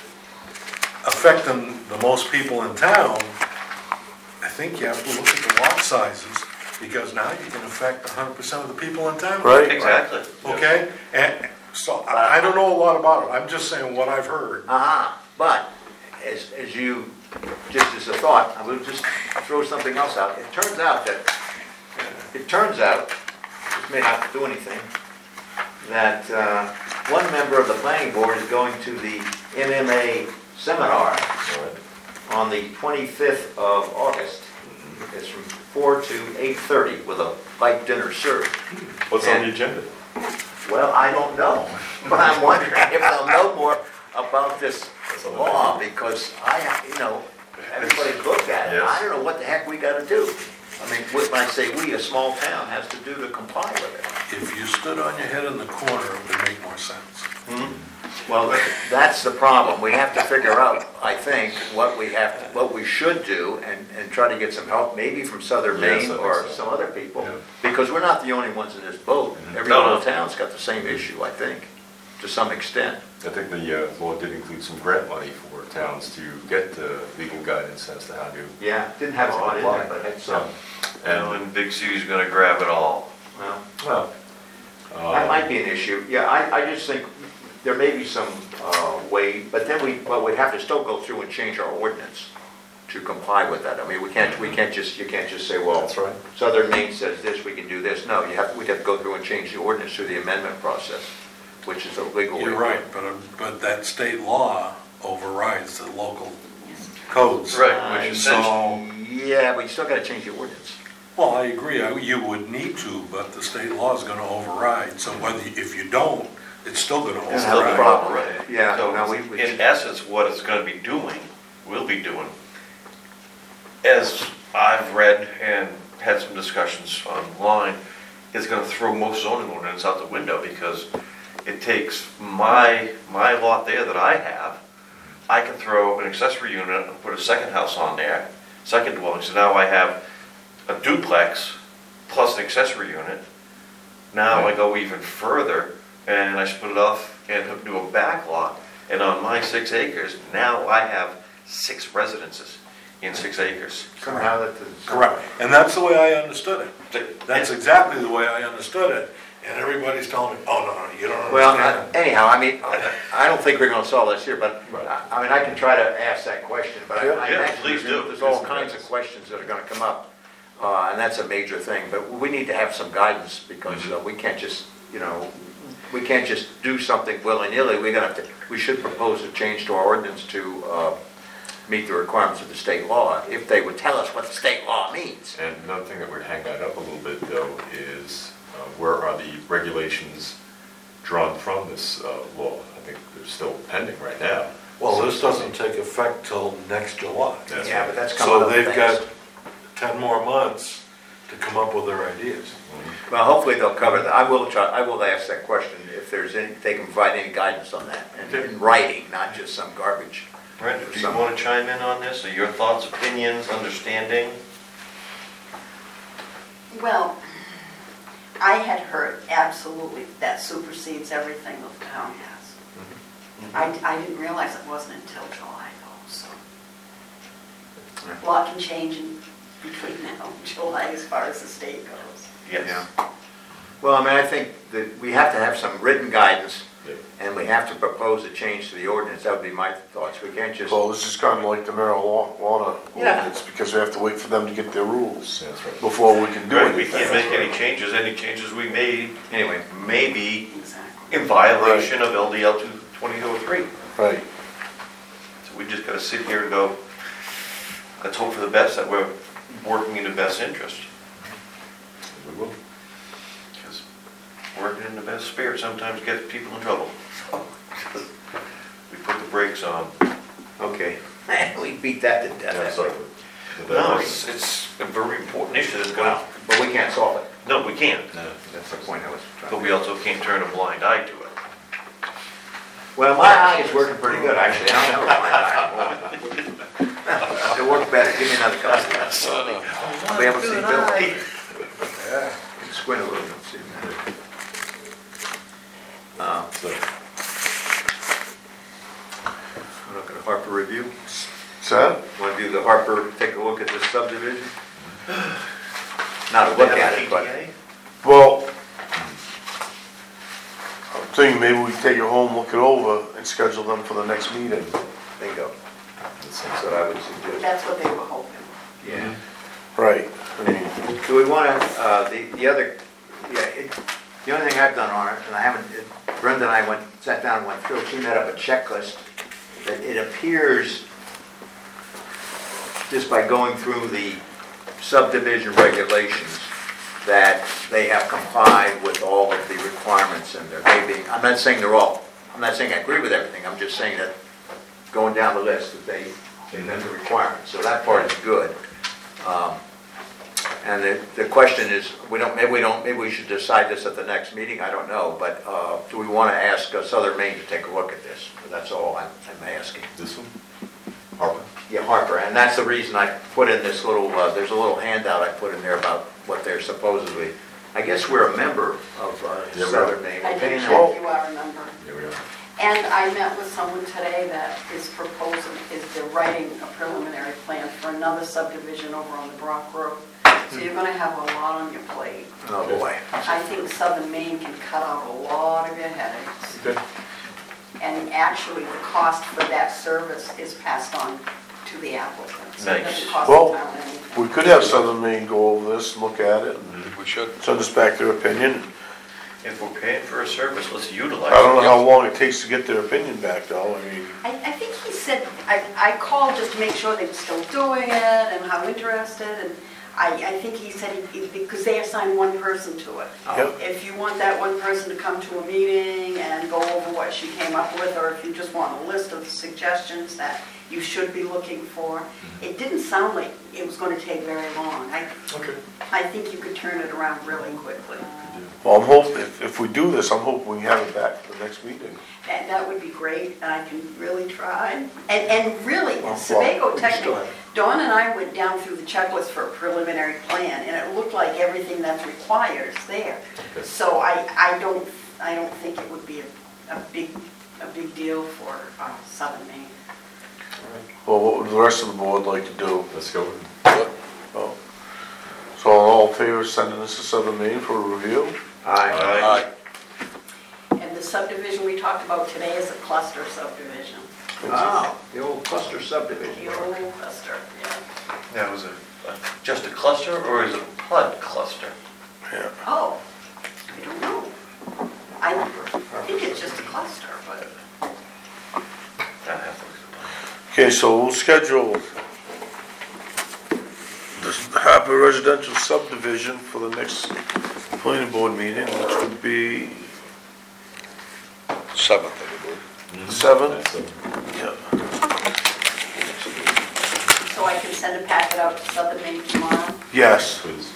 H: affecting the most people in town, I think you have to look at the lot sizes, because now you can affect one hundred percent of the people in town.
D: Right.
A: Exactly.
H: Okay? And so, I I don't know a lot about it, I'm just saying what I've heard.
C: Uh-huh, but as, as you, just as a thought, I will just throw something else out. It turns out that, it turns out, this may not do anything, that uh, one member of the planning board is going to the M M A seminar on the twenty-fifth of August. It's from four to eight thirty with a light dinner served.
B: What's on the agenda?
C: Well, I don't know, but I'm wondering if they'll know more about this law, because I, you know, everybody's looked at it. I don't know what the heck we gotta do. I mean, when I say we, a small town has to do to comply with it.
H: If you stood on your head in the corner, it would make more sense.
C: Well, that's the problem. We have to figure out, I think, what we have, to- what we should do, and, and try to get some help, maybe from Southern
B: Yes, I
C: Maine
B: think
C: or
B: so.
C: some other people,
B: Yeah.
C: because we're not the only ones in this boat. Every
A: No,
C: little
A: no.
C: town's got the same issue, I think, to some extent.
B: I think the uh, law did include some grant money for towns to get uh, legal guidance as to how to.
C: Yeah, didn't have a lot in there, but had some.
A: And when big city's gonna grab it all.
C: Well,
B: Well,
C: That might be an issue. Yeah, I, I just think there may be some uh, way, but then we, but we'd have to still go through and change our ordinance to comply with that. I mean, we can't, we can't just, you can't just say, well,
B: That's right.
C: Southern Maine says this, we can do this. No, you have, we'd have to go through and change the ordinance through the amendment process, which is a legal.
H: You're right, but, uh, but that state law overrides the local codes.
A: Right, which
H: And
A: is
H: so,
C: Yeah, but you still gotta change the ordinance.
H: well, I agree, I- you would need to, but the state law is gonna override, so whether, if you don't, it's still gonna
C: That's the
H: override.
C: problem.
A: Right.
C: Yeah,
A: So
C: no, we- we-
A: in essence, what it's gonna be doing, will be doing, as I've read and had some discussions online, is gonna throw most zoning ordinance out the window because it takes my, my lot there that I have, I can throw an accessory unit and put a second house on there, second dwelling, so now I have a duplex plus an accessory unit. Now I go even further and I split it off and do a back lot, and on my six acres, now I have six residences in six acres.
C: Somehow that.
H: Correct, and that's the way I understood it. That's
A: And-
H: exactly the way I understood it, and everybody's telling me, oh, no, no, you don't
C: Well,
H: understand.
C: I- anyhow, I mean, I don't think we're gonna solve this here, but,
B: Right.
C: I I mean, I can try to ask that question, but I I
A: Yeah,
C: imagine
A: please
C: there's
A: do.
C: there's all kinds of questions that are gonna come up, uh, and that's a major thing, but we need to have some guidance, because uh, we can't just, you know, we can't just do something willy-nilly, we're gonna have to, we should propose a change to our ordinance to uh, meet the requirements of the state law, if they would tell us what the state law means.
B: And another thing that would hang that up a little bit, though, is uh, where are the regulations drawn from this uh, law? I think they're still pending right now.
H: Well, this doesn't take effect till next July.
B: That's
C: Yeah,
B: right.
C: but that's coming
H: So
C: up
H: they've got
C: fast.
H: ten more months to come up with their ideas.
C: Well, hopefully they'll cover that. I will try, I will ask that question, if there's any, if they can provide any guidance on that, and in writing, not just some garbage.
A: Brenda, do you want to chime in on this, or your thoughts, opinions, understanding?
G: Well, I had heard absolutely that supersedes everything the town has. I, I didn't realize it wasn't until July though, so. A lot can change in between now and July as far as the state goes.
A: Yes.
C: Well, I mean, I think that we have to have some written guidance,
B: Yeah.
C: and we have to propose a change to the ordinance. That would be my thoughts. We can't just,
D: So this is kind of like the marijuana
C: Yeah.
D: ordinance, because we have to wait for them to get their rules
B: That's right.
D: before we can do
A: Right, we
D: anything.
A: can't make any changes, any changes we made
C: anyway.
A: may be
G: Exactly.
A: in violation of L D L twenty oh three.
D: Right.
A: So we just gotta sit here and go, let's hope for the best, that we're working in the best interest.
B: We will.
A: Because working in the best spirit sometimes gets people in trouble. We put the brakes on.
C: Okay. We beat that to
B: Yeah,
C: death.
B: sorry. The
A: No,
B: diversion.
A: it's, it's a very important issue that's gonna,
C: But we can't solve it.
A: no, we can't.
B: No.
C: That's the point I was trying
A: But
C: to
A: we
C: make.
A: also can't turn a blind eye to it.
C: Well, my eye is working pretty good, actually. I don't know if my eye. It worked better. Give me another couple. I'll be able to see Bill. Yeah. Can squint a little bit, see that. Uh,
B: So,
C: We're looking at Harper review.
D: So,
C: Want to do the Harper, take a look at this subdivision? Not a look at it, but,
D: well, I'm thinking maybe we take it home, look it over, and schedule them for the next meeting.
C: bingo.
B: that's
C: That's what I would suggest.
G: That's what they were hoping.
C: Yeah.
D: Right. I mean,
C: Do we want to, uh, the, the other, yeah, it, the only thing I've done on it, and I haven't, it- Brenda and I went, sat down and went through, she made up a checklist, that it appears, just by going through the subdivision regulations, that they have complied with all of the requirements, and they're maybe, I'm not saying they're all, I'm not saying I agree with everything, I'm just saying that, going down the list, that they, they met the requirements, so that part is good. Um, And the, the question is, we don't, maybe we don't, maybe we should decide this at the next meeting, I don't know, but, uh, do we want to ask uh, Southern Maine to take a look at this? That's all I'm, I'm asking.
B: This one? Harper?
C: Yeah, Harper, and that's the reason I put in this little, uh, there's a little handout I put in there about what they're supposedly, I guess we're a member of uh,
B: Yeah, we are.
C: Southern Maine.
G: I
C: We're
G: did
C: paying
G: check,
C: them.
G: you are a member.
B: Here we are.
G: And I met with someone today that is proposing, is they're writing a preliminary plan for another subdivision over on the Brock Road. So you're gonna have a lot on your plate.
C: Oh, boy.
G: I think Southern Maine can cut out a lot of your headaches.
C: Good.
G: And actually, the cost for that service is passed on to the applicant. So it
A: Nice.
G: doesn't cost
D: Well,
G: the town anything.
D: We could have Southern Maine go over this, look at it, and
F: We should.
D: send us back their opinion.
A: If we're paying for a service, let's utilize
D: I don't know
A: it.
D: how long it takes to get their opinion back, though, I mean,
G: I, I think he said, I, I called just to make sure they were still doing it and how interested, and I, I think he said, he- he- because they assigned one person to it.
D: Yep.
G: If you want that one person to come to a meeting and go over what she came up with, or if you just want a list of suggestions that you should be looking for, it didn't sound like it was gonna take very long. I,
H: Okay.
G: I think you could turn it around really quickly.
D: well, I'm hoping, if, if we do this, I'm hoping we can have it back for the next meeting.
G: And that would be great, and I can really try. And, and really,
D: Well,
G: Sebago
H: we can still
G: technically,
H: have-
G: Dawn and I went down through the checklist for a preliminary plan, and it looked like everything that's required is there. So I, I don't, I don't think it would be a, a big, a big deal for uh, Southern Maine.
D: Well, what would the rest of the board like to do?
B: Let's go.
D: Oh. So all in favor of sending this to Southern Maine for a review?
C: Aye.
A: Aye.
G: And the subdivision we talked about today is a cluster subdivision.
C: Oh, the old cluster subdivision.
G: The old cluster, yeah.
A: Now, is it uh, just a cluster or is it a PUD cluster?
D: Yeah.
G: Oh, I don't know. I think it's just a cluster, but.
A: I have to-
D: Okay, so we'll schedule this Harper Residential Subdivision for the next planning board meeting, which would be
F: Seventh, I believe.
D: the seventh.
B: That's, uh,
D: Yeah.
G: So I can send a packet out to Southern Maine tomorrow?
D: Yes.
B: Please.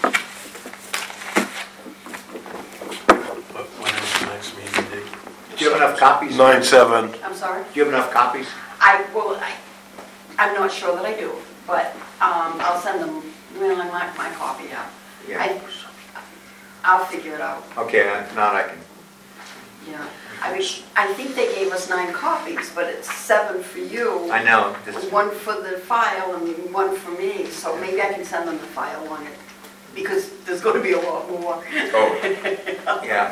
H: When is the next meeting date?
C: Do you have enough copies?
D: Nine, seven.
G: I'm sorry?
C: Do you have enough copies?
G: I, well, I, I'm not sure that I do, but um, I'll send them, well, I marked my copy up.
C: Yeah.
G: I- I'll figure it out,
C: Okay, if not, I can,
G: yeah. I mean, I think they gave us nine copies, but it's seven for you.
C: I know, this-
G: One for the file and one for me, so maybe I can send them the file on it, because there's gonna be a lot more.
C: oh, yeah.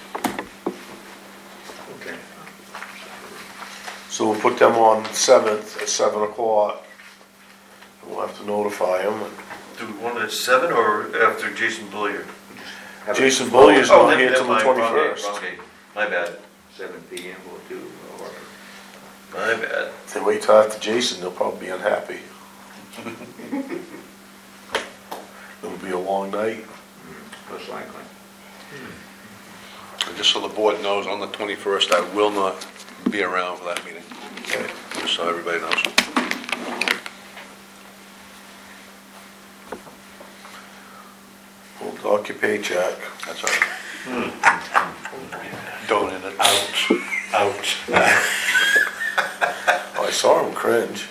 C: Okay.
D: So we'll put them on the seventh at seven o'clock. We'll have to notify them.
A: Do we want it at seven or after Jason Billiard?
C: Have it
D: Jason Bullier's
A: Oh,
D: not
A: then-
D: here
A: then
D: till the
A: my- wrong day,
D: twenty-first.
A: wrong day. My bad,
C: seven P M will do, or,
A: my bad.
D: If they wait till after Jason, they'll probably be unhappy. It'll be a long night.
C: most likely.
F: And just so the board knows, on the twenty-first, I will not be around for that meeting.
D: Okay.
F: Just so everybody knows.
D: We'll dock your paycheck.
F: That's all right.
D: Don't in it.
H: Ouch, ouch.
D: Oh, I saw him cringe.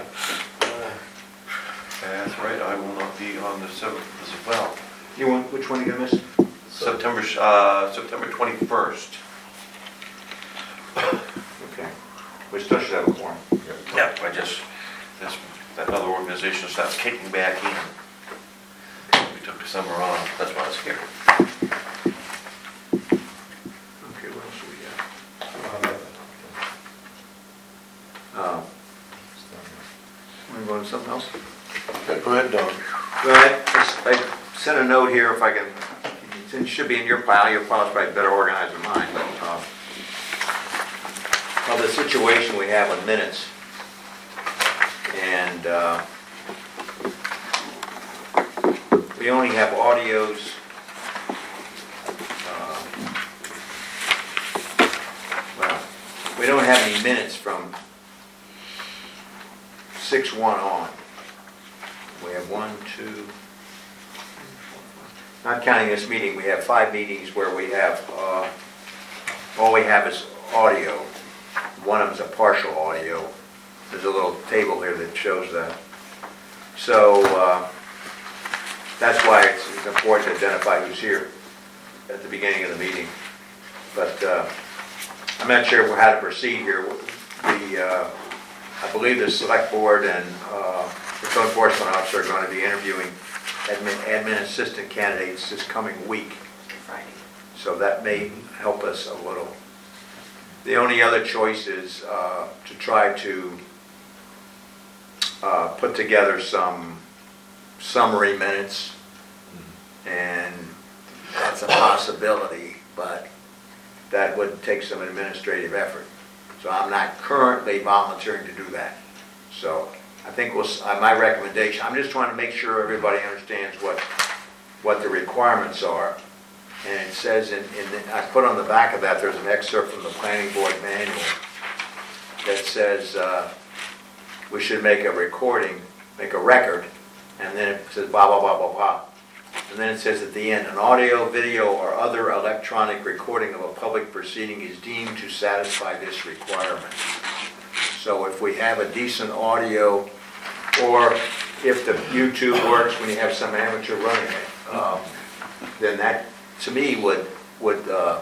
A: That's right, I will not be on the seventh as well.
C: You want, which one are you gonna miss?
A: September, uh, September twenty-first.
C: Okay. We still should have a quorum.
A: Yeah, I just, this, that other organization starts kicking back in. We took the summer off, that's why I was here.
C: Okay, what else do we got? Uh, Want to go to something else?
D: Okay, go ahead, Don.
C: Well, I, I sent a note here, if I can, it should be in your pile, your file's probably better organized than mine, but, uh, well, the situation we have with minutes, and, uh, we only have audios, uh, well, we don't have any minutes from six one on. We have one, two, not counting this meeting, we have five meetings where we have, uh, all we have is audio. One of them's a partial audio. There's a little table here that shows that. So, uh, that's why it's it's important to identify who's here at the beginning of the meeting. But, uh, I'm not sure how to proceed here. The, uh, I believe the select board and, uh, the code enforcement officer are going to be interviewing admin, admin assistant candidates this coming week.
G: Friday.
C: So that may help us a little. The only other choice is uh, to try to uh, put together some summary minutes, and that's a possibility, but that would take some administrative effort. So I'm not currently volunteering to do that. So I think we'll, uh, my recommendation, I'm just trying to make sure everybody understands what, what the requirements are. And it says in, in the, I put on the back of that, there's an excerpt from the planning board manual that says uh, we should make a recording, make a record, and then it says blah, blah, blah, blah, blah. And then it says at the end, an audio, video, or other electronic recording of a public proceeding is deemed to satisfy this requirement. So if we have a decent audio, or if the YouTube works when you have some amateur running it, um, then that, to me, would, would, uh,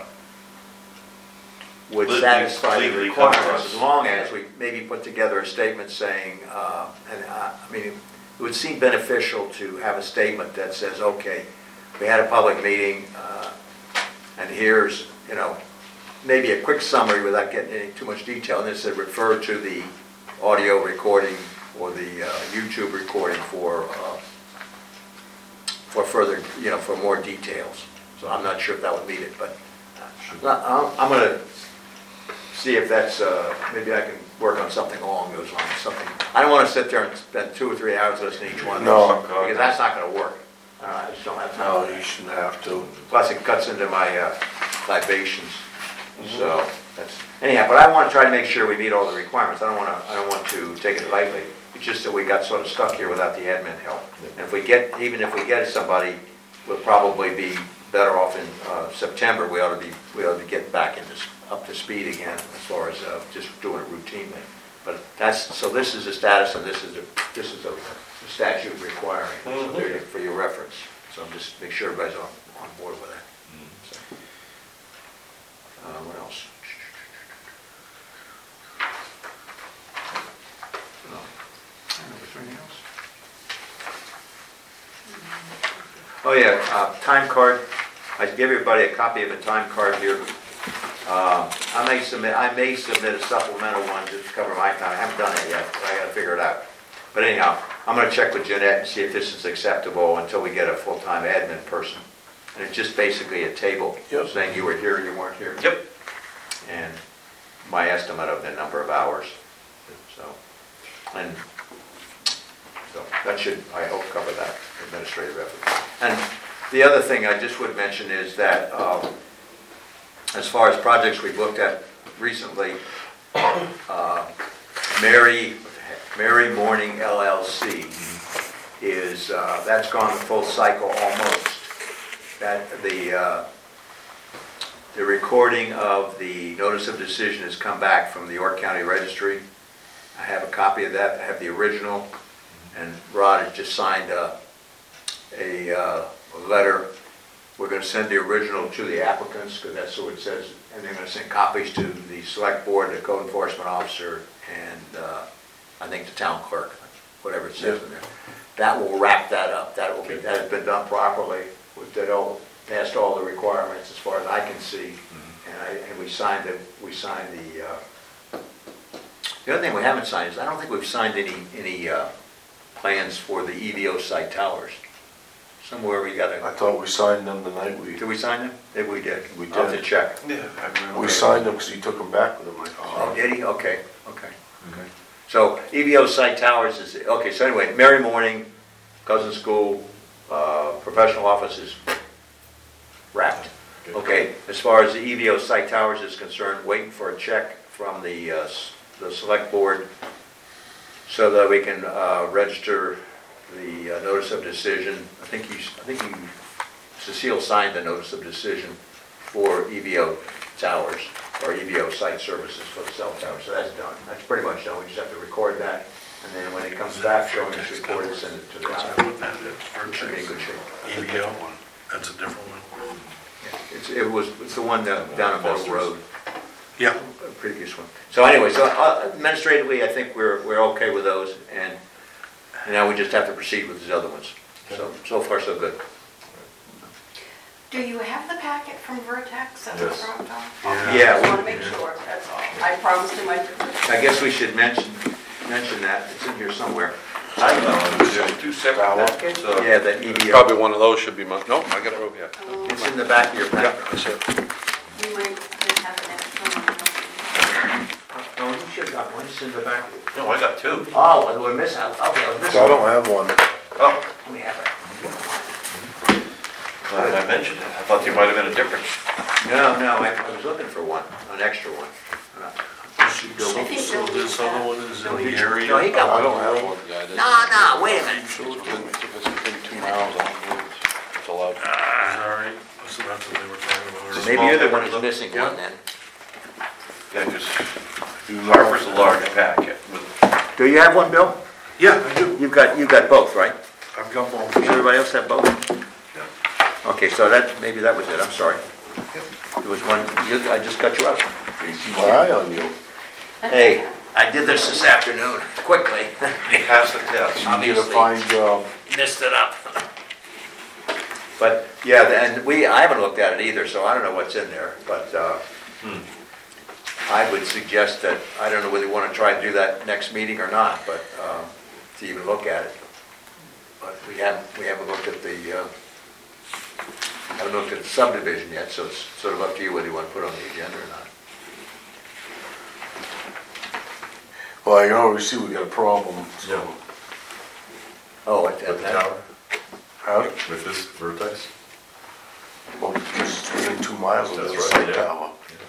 C: would
A: Legally-
C: satisfy the
A: legally cover
C: requirements,
A: us.
C: as long as we maybe put together a statement saying, uh, and uh, I mean, it would seem beneficial to have a statement that says, okay, we had a public meeting, uh, and here's, you know, maybe a quick summary without getting into too much detail, and then it said refer to the audio recording or the uh, YouTube recording for, uh, for further, you know, for more details. So I'm not sure if that would meet it, but uh, I'm going to see if that's, uh, maybe I can work on something along those lines, something. I don't want to sit there and spend two or three hours listening to each one of
D: No.
C: those, because that's not going to work. Uh, I just don't have time.
D: No,
C: for that.
D: you shouldn't have to.
C: Plus, it cuts into my uh, libations. So that's anyhow. But I want to try to make sure we meet all the requirements. I don't want to. I don't want to take it lightly. It's just that we got sort of stuck here without the admin help. And if we get, even if we get somebody, we'll probably be better off in uh, September. We ought to be. We ought to get back into up to speed again as far as uh, just doing it routinely. But that's so. This is the status, and this is a this is a, a statute requiring so there for your reference. So I'm just make sure everybody's on, on board with that. So, uh, what else? No. I don't know, is there anything else? Oh yeah, uh, time card. I give everybody a copy of a time card here. Uh, I may submit, I may submit a supplemental one just to cover my time. I haven't done it yet, but I gotta figure it out. But anyhow, I'm gonna check with Jeanette and see if this is acceptable until we get a full-time admin person. And it's just basically a table
D: Yep.
C: saying you were here, you weren't here.
A: Yep.
C: And my estimate of the number of hours. So, and so that should, I hope, cover that administrative effort. And the other thing I just would mention is that um, as far as projects we've looked at recently, uh, Mary, Mary Morning L L C is, uh, that's gone the full cycle almost. That the, uh, the recording of the notice of decision has come back from the York County Registry. I have a copy of that, I have the original, and Rod has just signed a, a, uh, a letter. We're going to send the original to the applicants, because that's what it says, and they're going to send copies to the select board, the code enforcement officer, and uh, I think the town clerk, whatever it says in there. That will wrap that up. That will be, that has been done properly. We've did all, passed all the requirements as far as I can see, and I, and we signed the, we signed the, uh, the other thing we haven't signed is, I don't think we've signed any, any uh, plans for the E V O site towers. Somewhere we got
D: I
C: to,
D: thought we signed them the night we,
C: did we sign them? Maybe we did.
D: We
C: I'll have
D: did.
C: to check.
A: Yeah, I remember.
D: we signed them because you took them back with them. I
C: Oh,
D: thought.
C: did he? Okay, okay, okay. So E V O site towers is, okay, so anyway, Mary Morning, Cousin School, uh, professional office is wrapped. Okay, as far as the E V O site towers is concerned, waiting for a check from the, uh, s- the select board so that we can uh, register the uh, notice of decision. I think you, I think you, Cecile signed the notice of decision for E V O towers, or E V O site services for the cell tower, so that's done. That's pretty much done. We just have to record that, and then when it comes back, showing it's recorded, send it to the town. We should be in good shape.
H: E V O one, that's a different one.
C: Yeah, It's, it was, it's the one down down on Middle Road.
H: Yeah.
C: A previous one. So anyway, so uh, administratively, I think we're, we're okay with those, and and now we just have to proceed with these other ones. So, so far so good.
G: Do you have the packet from Vertex that was
B: Yes.
G: dropped off?
H: Yeah.
C: Yeah,
G: I
C: we-
G: want to make sure, that's all. I promised him I'd do it.
C: I guess we should mention, mention that, it's in here somewhere.
A: I know, there's two separate packets. uh,
C: Yeah, that E D R,
F: Probably one of those should be, my- no, I got it over here.
G: Um,
C: it's in the back of your
F: Yeah,
C: packet.
F: that's it.
G: You might just have an extra one.
C: No, you should have got one, it's in the back.
A: No, I got two.
C: Oh, well, we're missing, okay, I was missing.
D: So I don't have one.
A: Oh,
C: We have it.
A: glad I mentioned it. I thought there might have been a difference.
C: No, no, I I was looking for one, an extra one.
H: So so this other one is in the
C: No,
H: area.
C: he got
D: I
C: one.
D: don't have one.
C: No, no, wait a minute.
F: If it's within two miles, I don't believe it's allowed.
H: Is that all right? So that's what they were talking about.
C: Maybe you're the one who's missing one then.
A: Yeah, just, Harper's a large packet with,
C: Do you have one, Bill?
H: Yeah, I do.
C: You've got, you've got both, right?
H: I've got both.
C: Does everybody else have both? Okay, so that, maybe that was it, I'm sorry. There was one, you- I just cut you out.
D: Keep my eye on you.
C: Hey, I did this this afternoon, quickly.
A: pass the test.
D: You did a
C: Obviously.
D: fine job.
C: Missed it up. But, yeah, and we, I haven't looked at it either, so I don't know what's in there, but, uh, I would suggest that, I don't know whether you want to try to do that next meeting or not, but, uh, to even look at it. But we haven't, we haven't looked at the, uh, haven't looked at the subdivision yet, so it's sort of up to you whether you want to put it on the agenda or not.
D: Well, I can already see we got a problem, so.
B: Yeah.
C: Oh, at,
B: With
C: at
B: the
C: that.
B: tower,
D: How?
B: with this vertex?
D: Well, because it's within two miles of the
B: That's
D: site
B: right, yeah.
D: tower.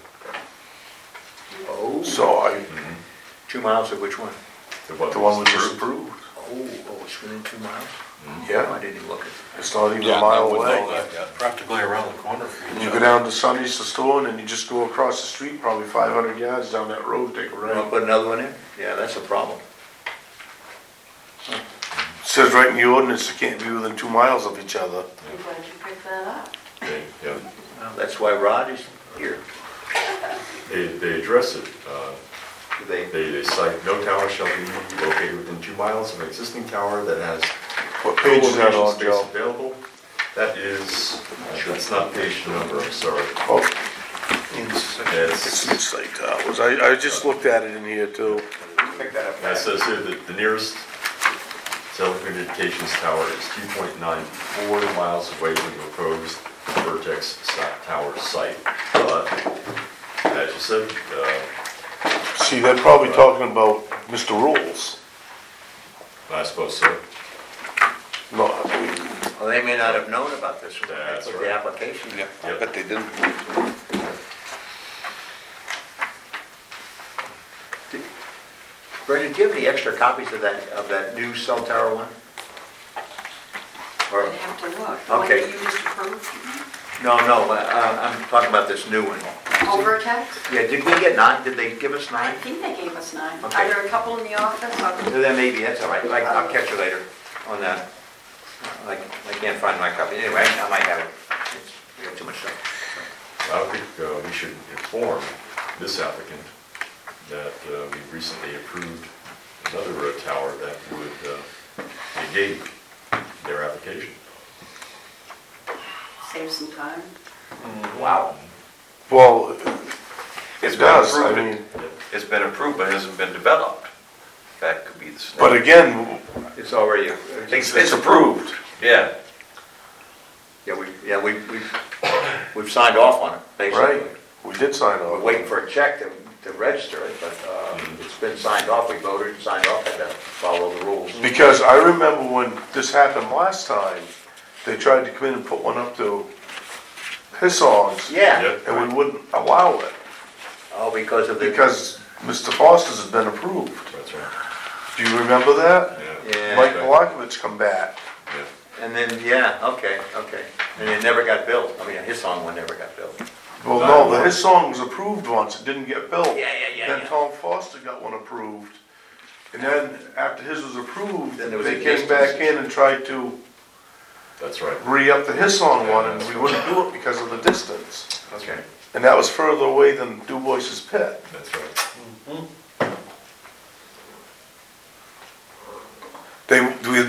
C: Oh,
D: So I,
C: two miles of which one?
D: the one we just approved.
C: Oh, oh, it's within two miles? Oh,
D: Yeah,
C: I didn't even look at it.
D: it's not even
E: Yeah,
D: a mile
E: I would
D: away.
E: know that, yeah.
H: Practically around the corner from each
D: You
H: other.
D: go down to Sunny's, the store, and then you just go across the street, probably five hundred yards down that road, take a
C: You want to
D: right.
C: put another one in? Yeah, that's a problem.
D: Says right in the ordinance, it can't be within two miles of each other.
G: I'm glad you picked that up.
B: They, yeah,
C: Well, that's why Rod is here.
B: they, they address it. Uh,
C: Do they,
B: They, they cite, no tower shall be located within two miles of an existing tower that has
D: What page is that
B: co-location
D: on,
B: space
D: Joe?
B: available. That is, that's not page number, I'm sorry.
D: Oh,
B: It's,
D: it's in site towers. I, I just looked at it in here too.
C: pick that up?
B: that says here that the nearest telecommunications tower is two point nine four miles away from the proposed Vertex si- tower site. But, as you said, uh,
D: See, they're probably talking about Mister Rules.
B: I suppose so.
D: No, I mean,
C: Well, they may not have known about this when they
B: That's
C: put
B: right.
C: the application.
F: Yeah, I
B: Yep.
F: bet they didn't.
C: Brendan, do you have any extra copies of that, of that new cell tower one? Or,
G: I'd have to look. The one
C: Okay.
G: that you just approved?
C: no, no, uh, I'm talking about this new one.
G: Oh, Vertex?
C: Yeah, did we get nine, did they give us
G: I
C: nine?
G: think they gave us nine.
C: Okay.
G: Are there a couple in the office? I'll-
C: So then maybe, that's all right, I- I'll catch you later on that. I I can't find my copy, anyway, I might have it. It's- We got too much stuff.
B: I think uh, we should inform this applicant that uh, we recently approved another uh, tower that would uh, negate their application.
G: Save some time.
C: Wow.
D: well,
A: It's
D: it
A: been
D: does, I
A: approved,
D: mean,
A: it's been approved, but it hasn't been developed. That could be the snake.
D: but again,
C: It's already,
A: It's,
D: it's approved.
A: Yeah,
C: yeah, we, yeah, we, we've, we've signed off on it, basically.
D: Right, we did sign
C: We're
D: off.
C: waiting for a check to, to register it, but uh, it's been signed off, we voted and signed off, had to follow the rules.
D: Because I remember when this happened last time, they tried to come in and put one up to Hissong's,
C: Yeah,
B: Yep.
D: and we wouldn't allow it,
C: oh, because of the.
D: because Mister Foster's has been approved.
B: That's right.
D: Do you remember that?
B: Yeah.
C: Yeah.
D: Mike Malakovich come back.
B: Yeah.
C: And then, yeah, okay, okay. And it never got built, I mean, his song one never got built.
D: Well, no, the Hissong was approved once, it didn't get built.
C: Yeah, yeah, yeah,
D: Then
C: yeah.
D: Tom Foster got one approved. And then after his was approved,
C: Then there was
D: they
C: a
D: came back
C: distance.
D: in and tried to
B: That's right.
D: re-up the Hissong one, and we wouldn't do it because of the distance.
C: Okay.
D: And that was further away than Du Bois's pit.
B: That's right.
D: They, we, we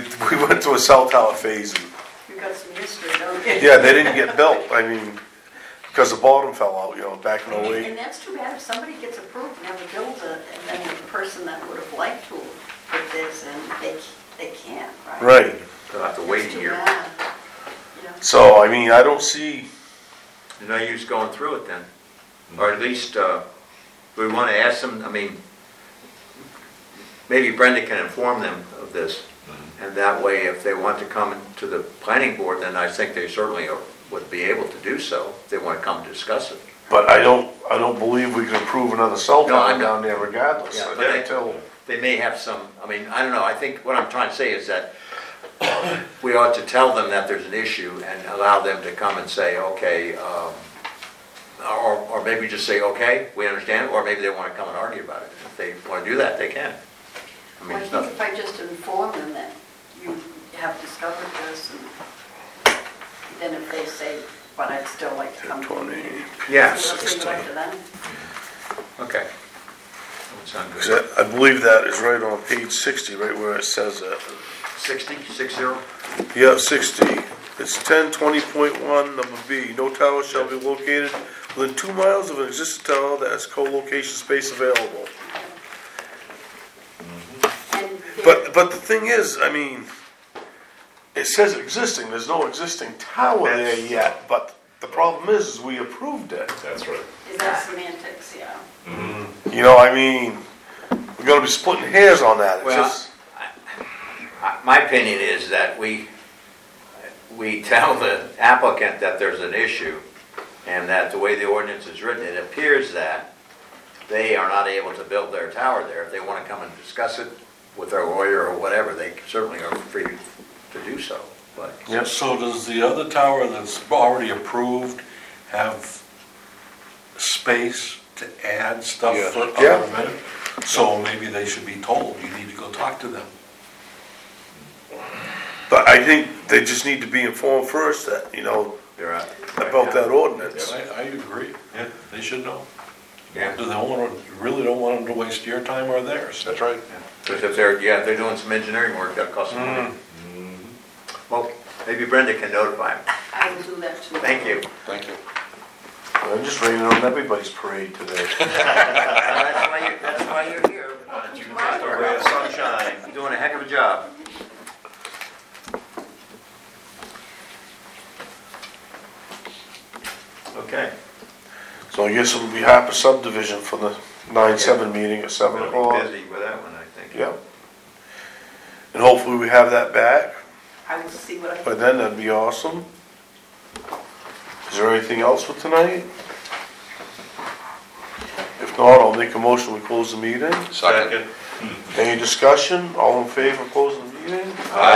D: went to a cell tower phase. and-
G: You got some history, don't you?
D: Yeah, they didn't get built, I mean, because the bottom fell out, you know, back in oh eight.
G: And that's too bad if somebody gets approved, never builds it, and then the person that would have liked to put this in, they, they can't, right?
D: Right,
C: They'll have to wait
G: It's
C: a
G: too
C: year.
G: bad. Yeah.
D: so, I mean, I don't see,
C: There's no use going through it then. Or at least, uh, we want to ask them, I mean, maybe Brenda can inform them of this. And that way, if they want to come to the planning board, then I think they certainly would be able to do so, if they want to come discuss it.
D: but I don't, I don't believe we can approve another cell
C: No, I
D: tower
C: know.
D: down there regardless,
C: Yeah, but they-
D: until,
C: They may have some, I mean, I don't know, I think what I'm trying to say is that we ought to tell them that there's an issue and allow them to come and say, okay, um, or, or maybe just say, okay, we understand, or maybe they want to come and argue about it. If they want to do that, they can. I mean,
G: Well, I
C: it's
G: think
C: nothing.
G: if I just inform them that you have discovered this, and then if they say, but I'd still like to come to the meeting.
C: Yeah,
G: See what seems right to them.
C: okay. That would sound
D: 'cause
C: good.
D: I I believe that is right on page sixty, right where it says that.
C: Sixty, six zero?
D: Yeah, sixty. It's ten twenty point one, number B. No tower shall be located within two miles of an existing tower that has co-location space available.
G: And there-
D: But, but the thing is, I mean, it says existing, there's no existing tower there yet, but the problem is, is we approved it.
B: That's right.
G: Is that semantics, yeah?
D: You know, I mean, we're gonna be splitting hairs on that. It's
C: Well,
D: just,
C: I- My opinion is that we, we tell the applicant that there's an issue, and that the way the ordinance is written, it appears that they are not able to build their tower there. If they want to come and discuss it with their lawyer or whatever, they certainly are free to do so, but.
D: Yep.
H: So does the other tower that's already approved have space to add stuff
C: Yeah.
H: for
D: Yeah.
H: other amenities? So maybe they should be told, you need to go talk to them.
D: but I think they just need to be informed first that, you know,
C: They're out.
D: about that ordinance.
H: I, I agree, yeah, they should know.
C: Yeah.
H: Do they want to, really don't want them to waste your time or theirs?
B: That's right.
C: Because if they're, yeah, if they're doing some engineering work, that'll cost them money. Well, maybe Brenda can notify them.
G: I will do that too.
C: Thank you.
B: Thank you.
D: I'm just raining on everybody's parade today.
C: That's why you're, that's why you're here.
A: You can just a ray of sunshine.
C: You're doing a heck of a job. Okay.
D: So I guess it'll be Harper subdivision for the nine seven meeting at seven
C: We'll
D: o'clock.
C: be busy with that one, I think.
D: Yeah. And hopefully we have that back.
G: I will see what I
D: By
G: can.
D: then, that'd be awesome. Is there anything else for tonight? If not, I'll make a motion, we close the meeting.
F: Second.
D: Any discussion? All in favor of closing the meeting?
C: Aye.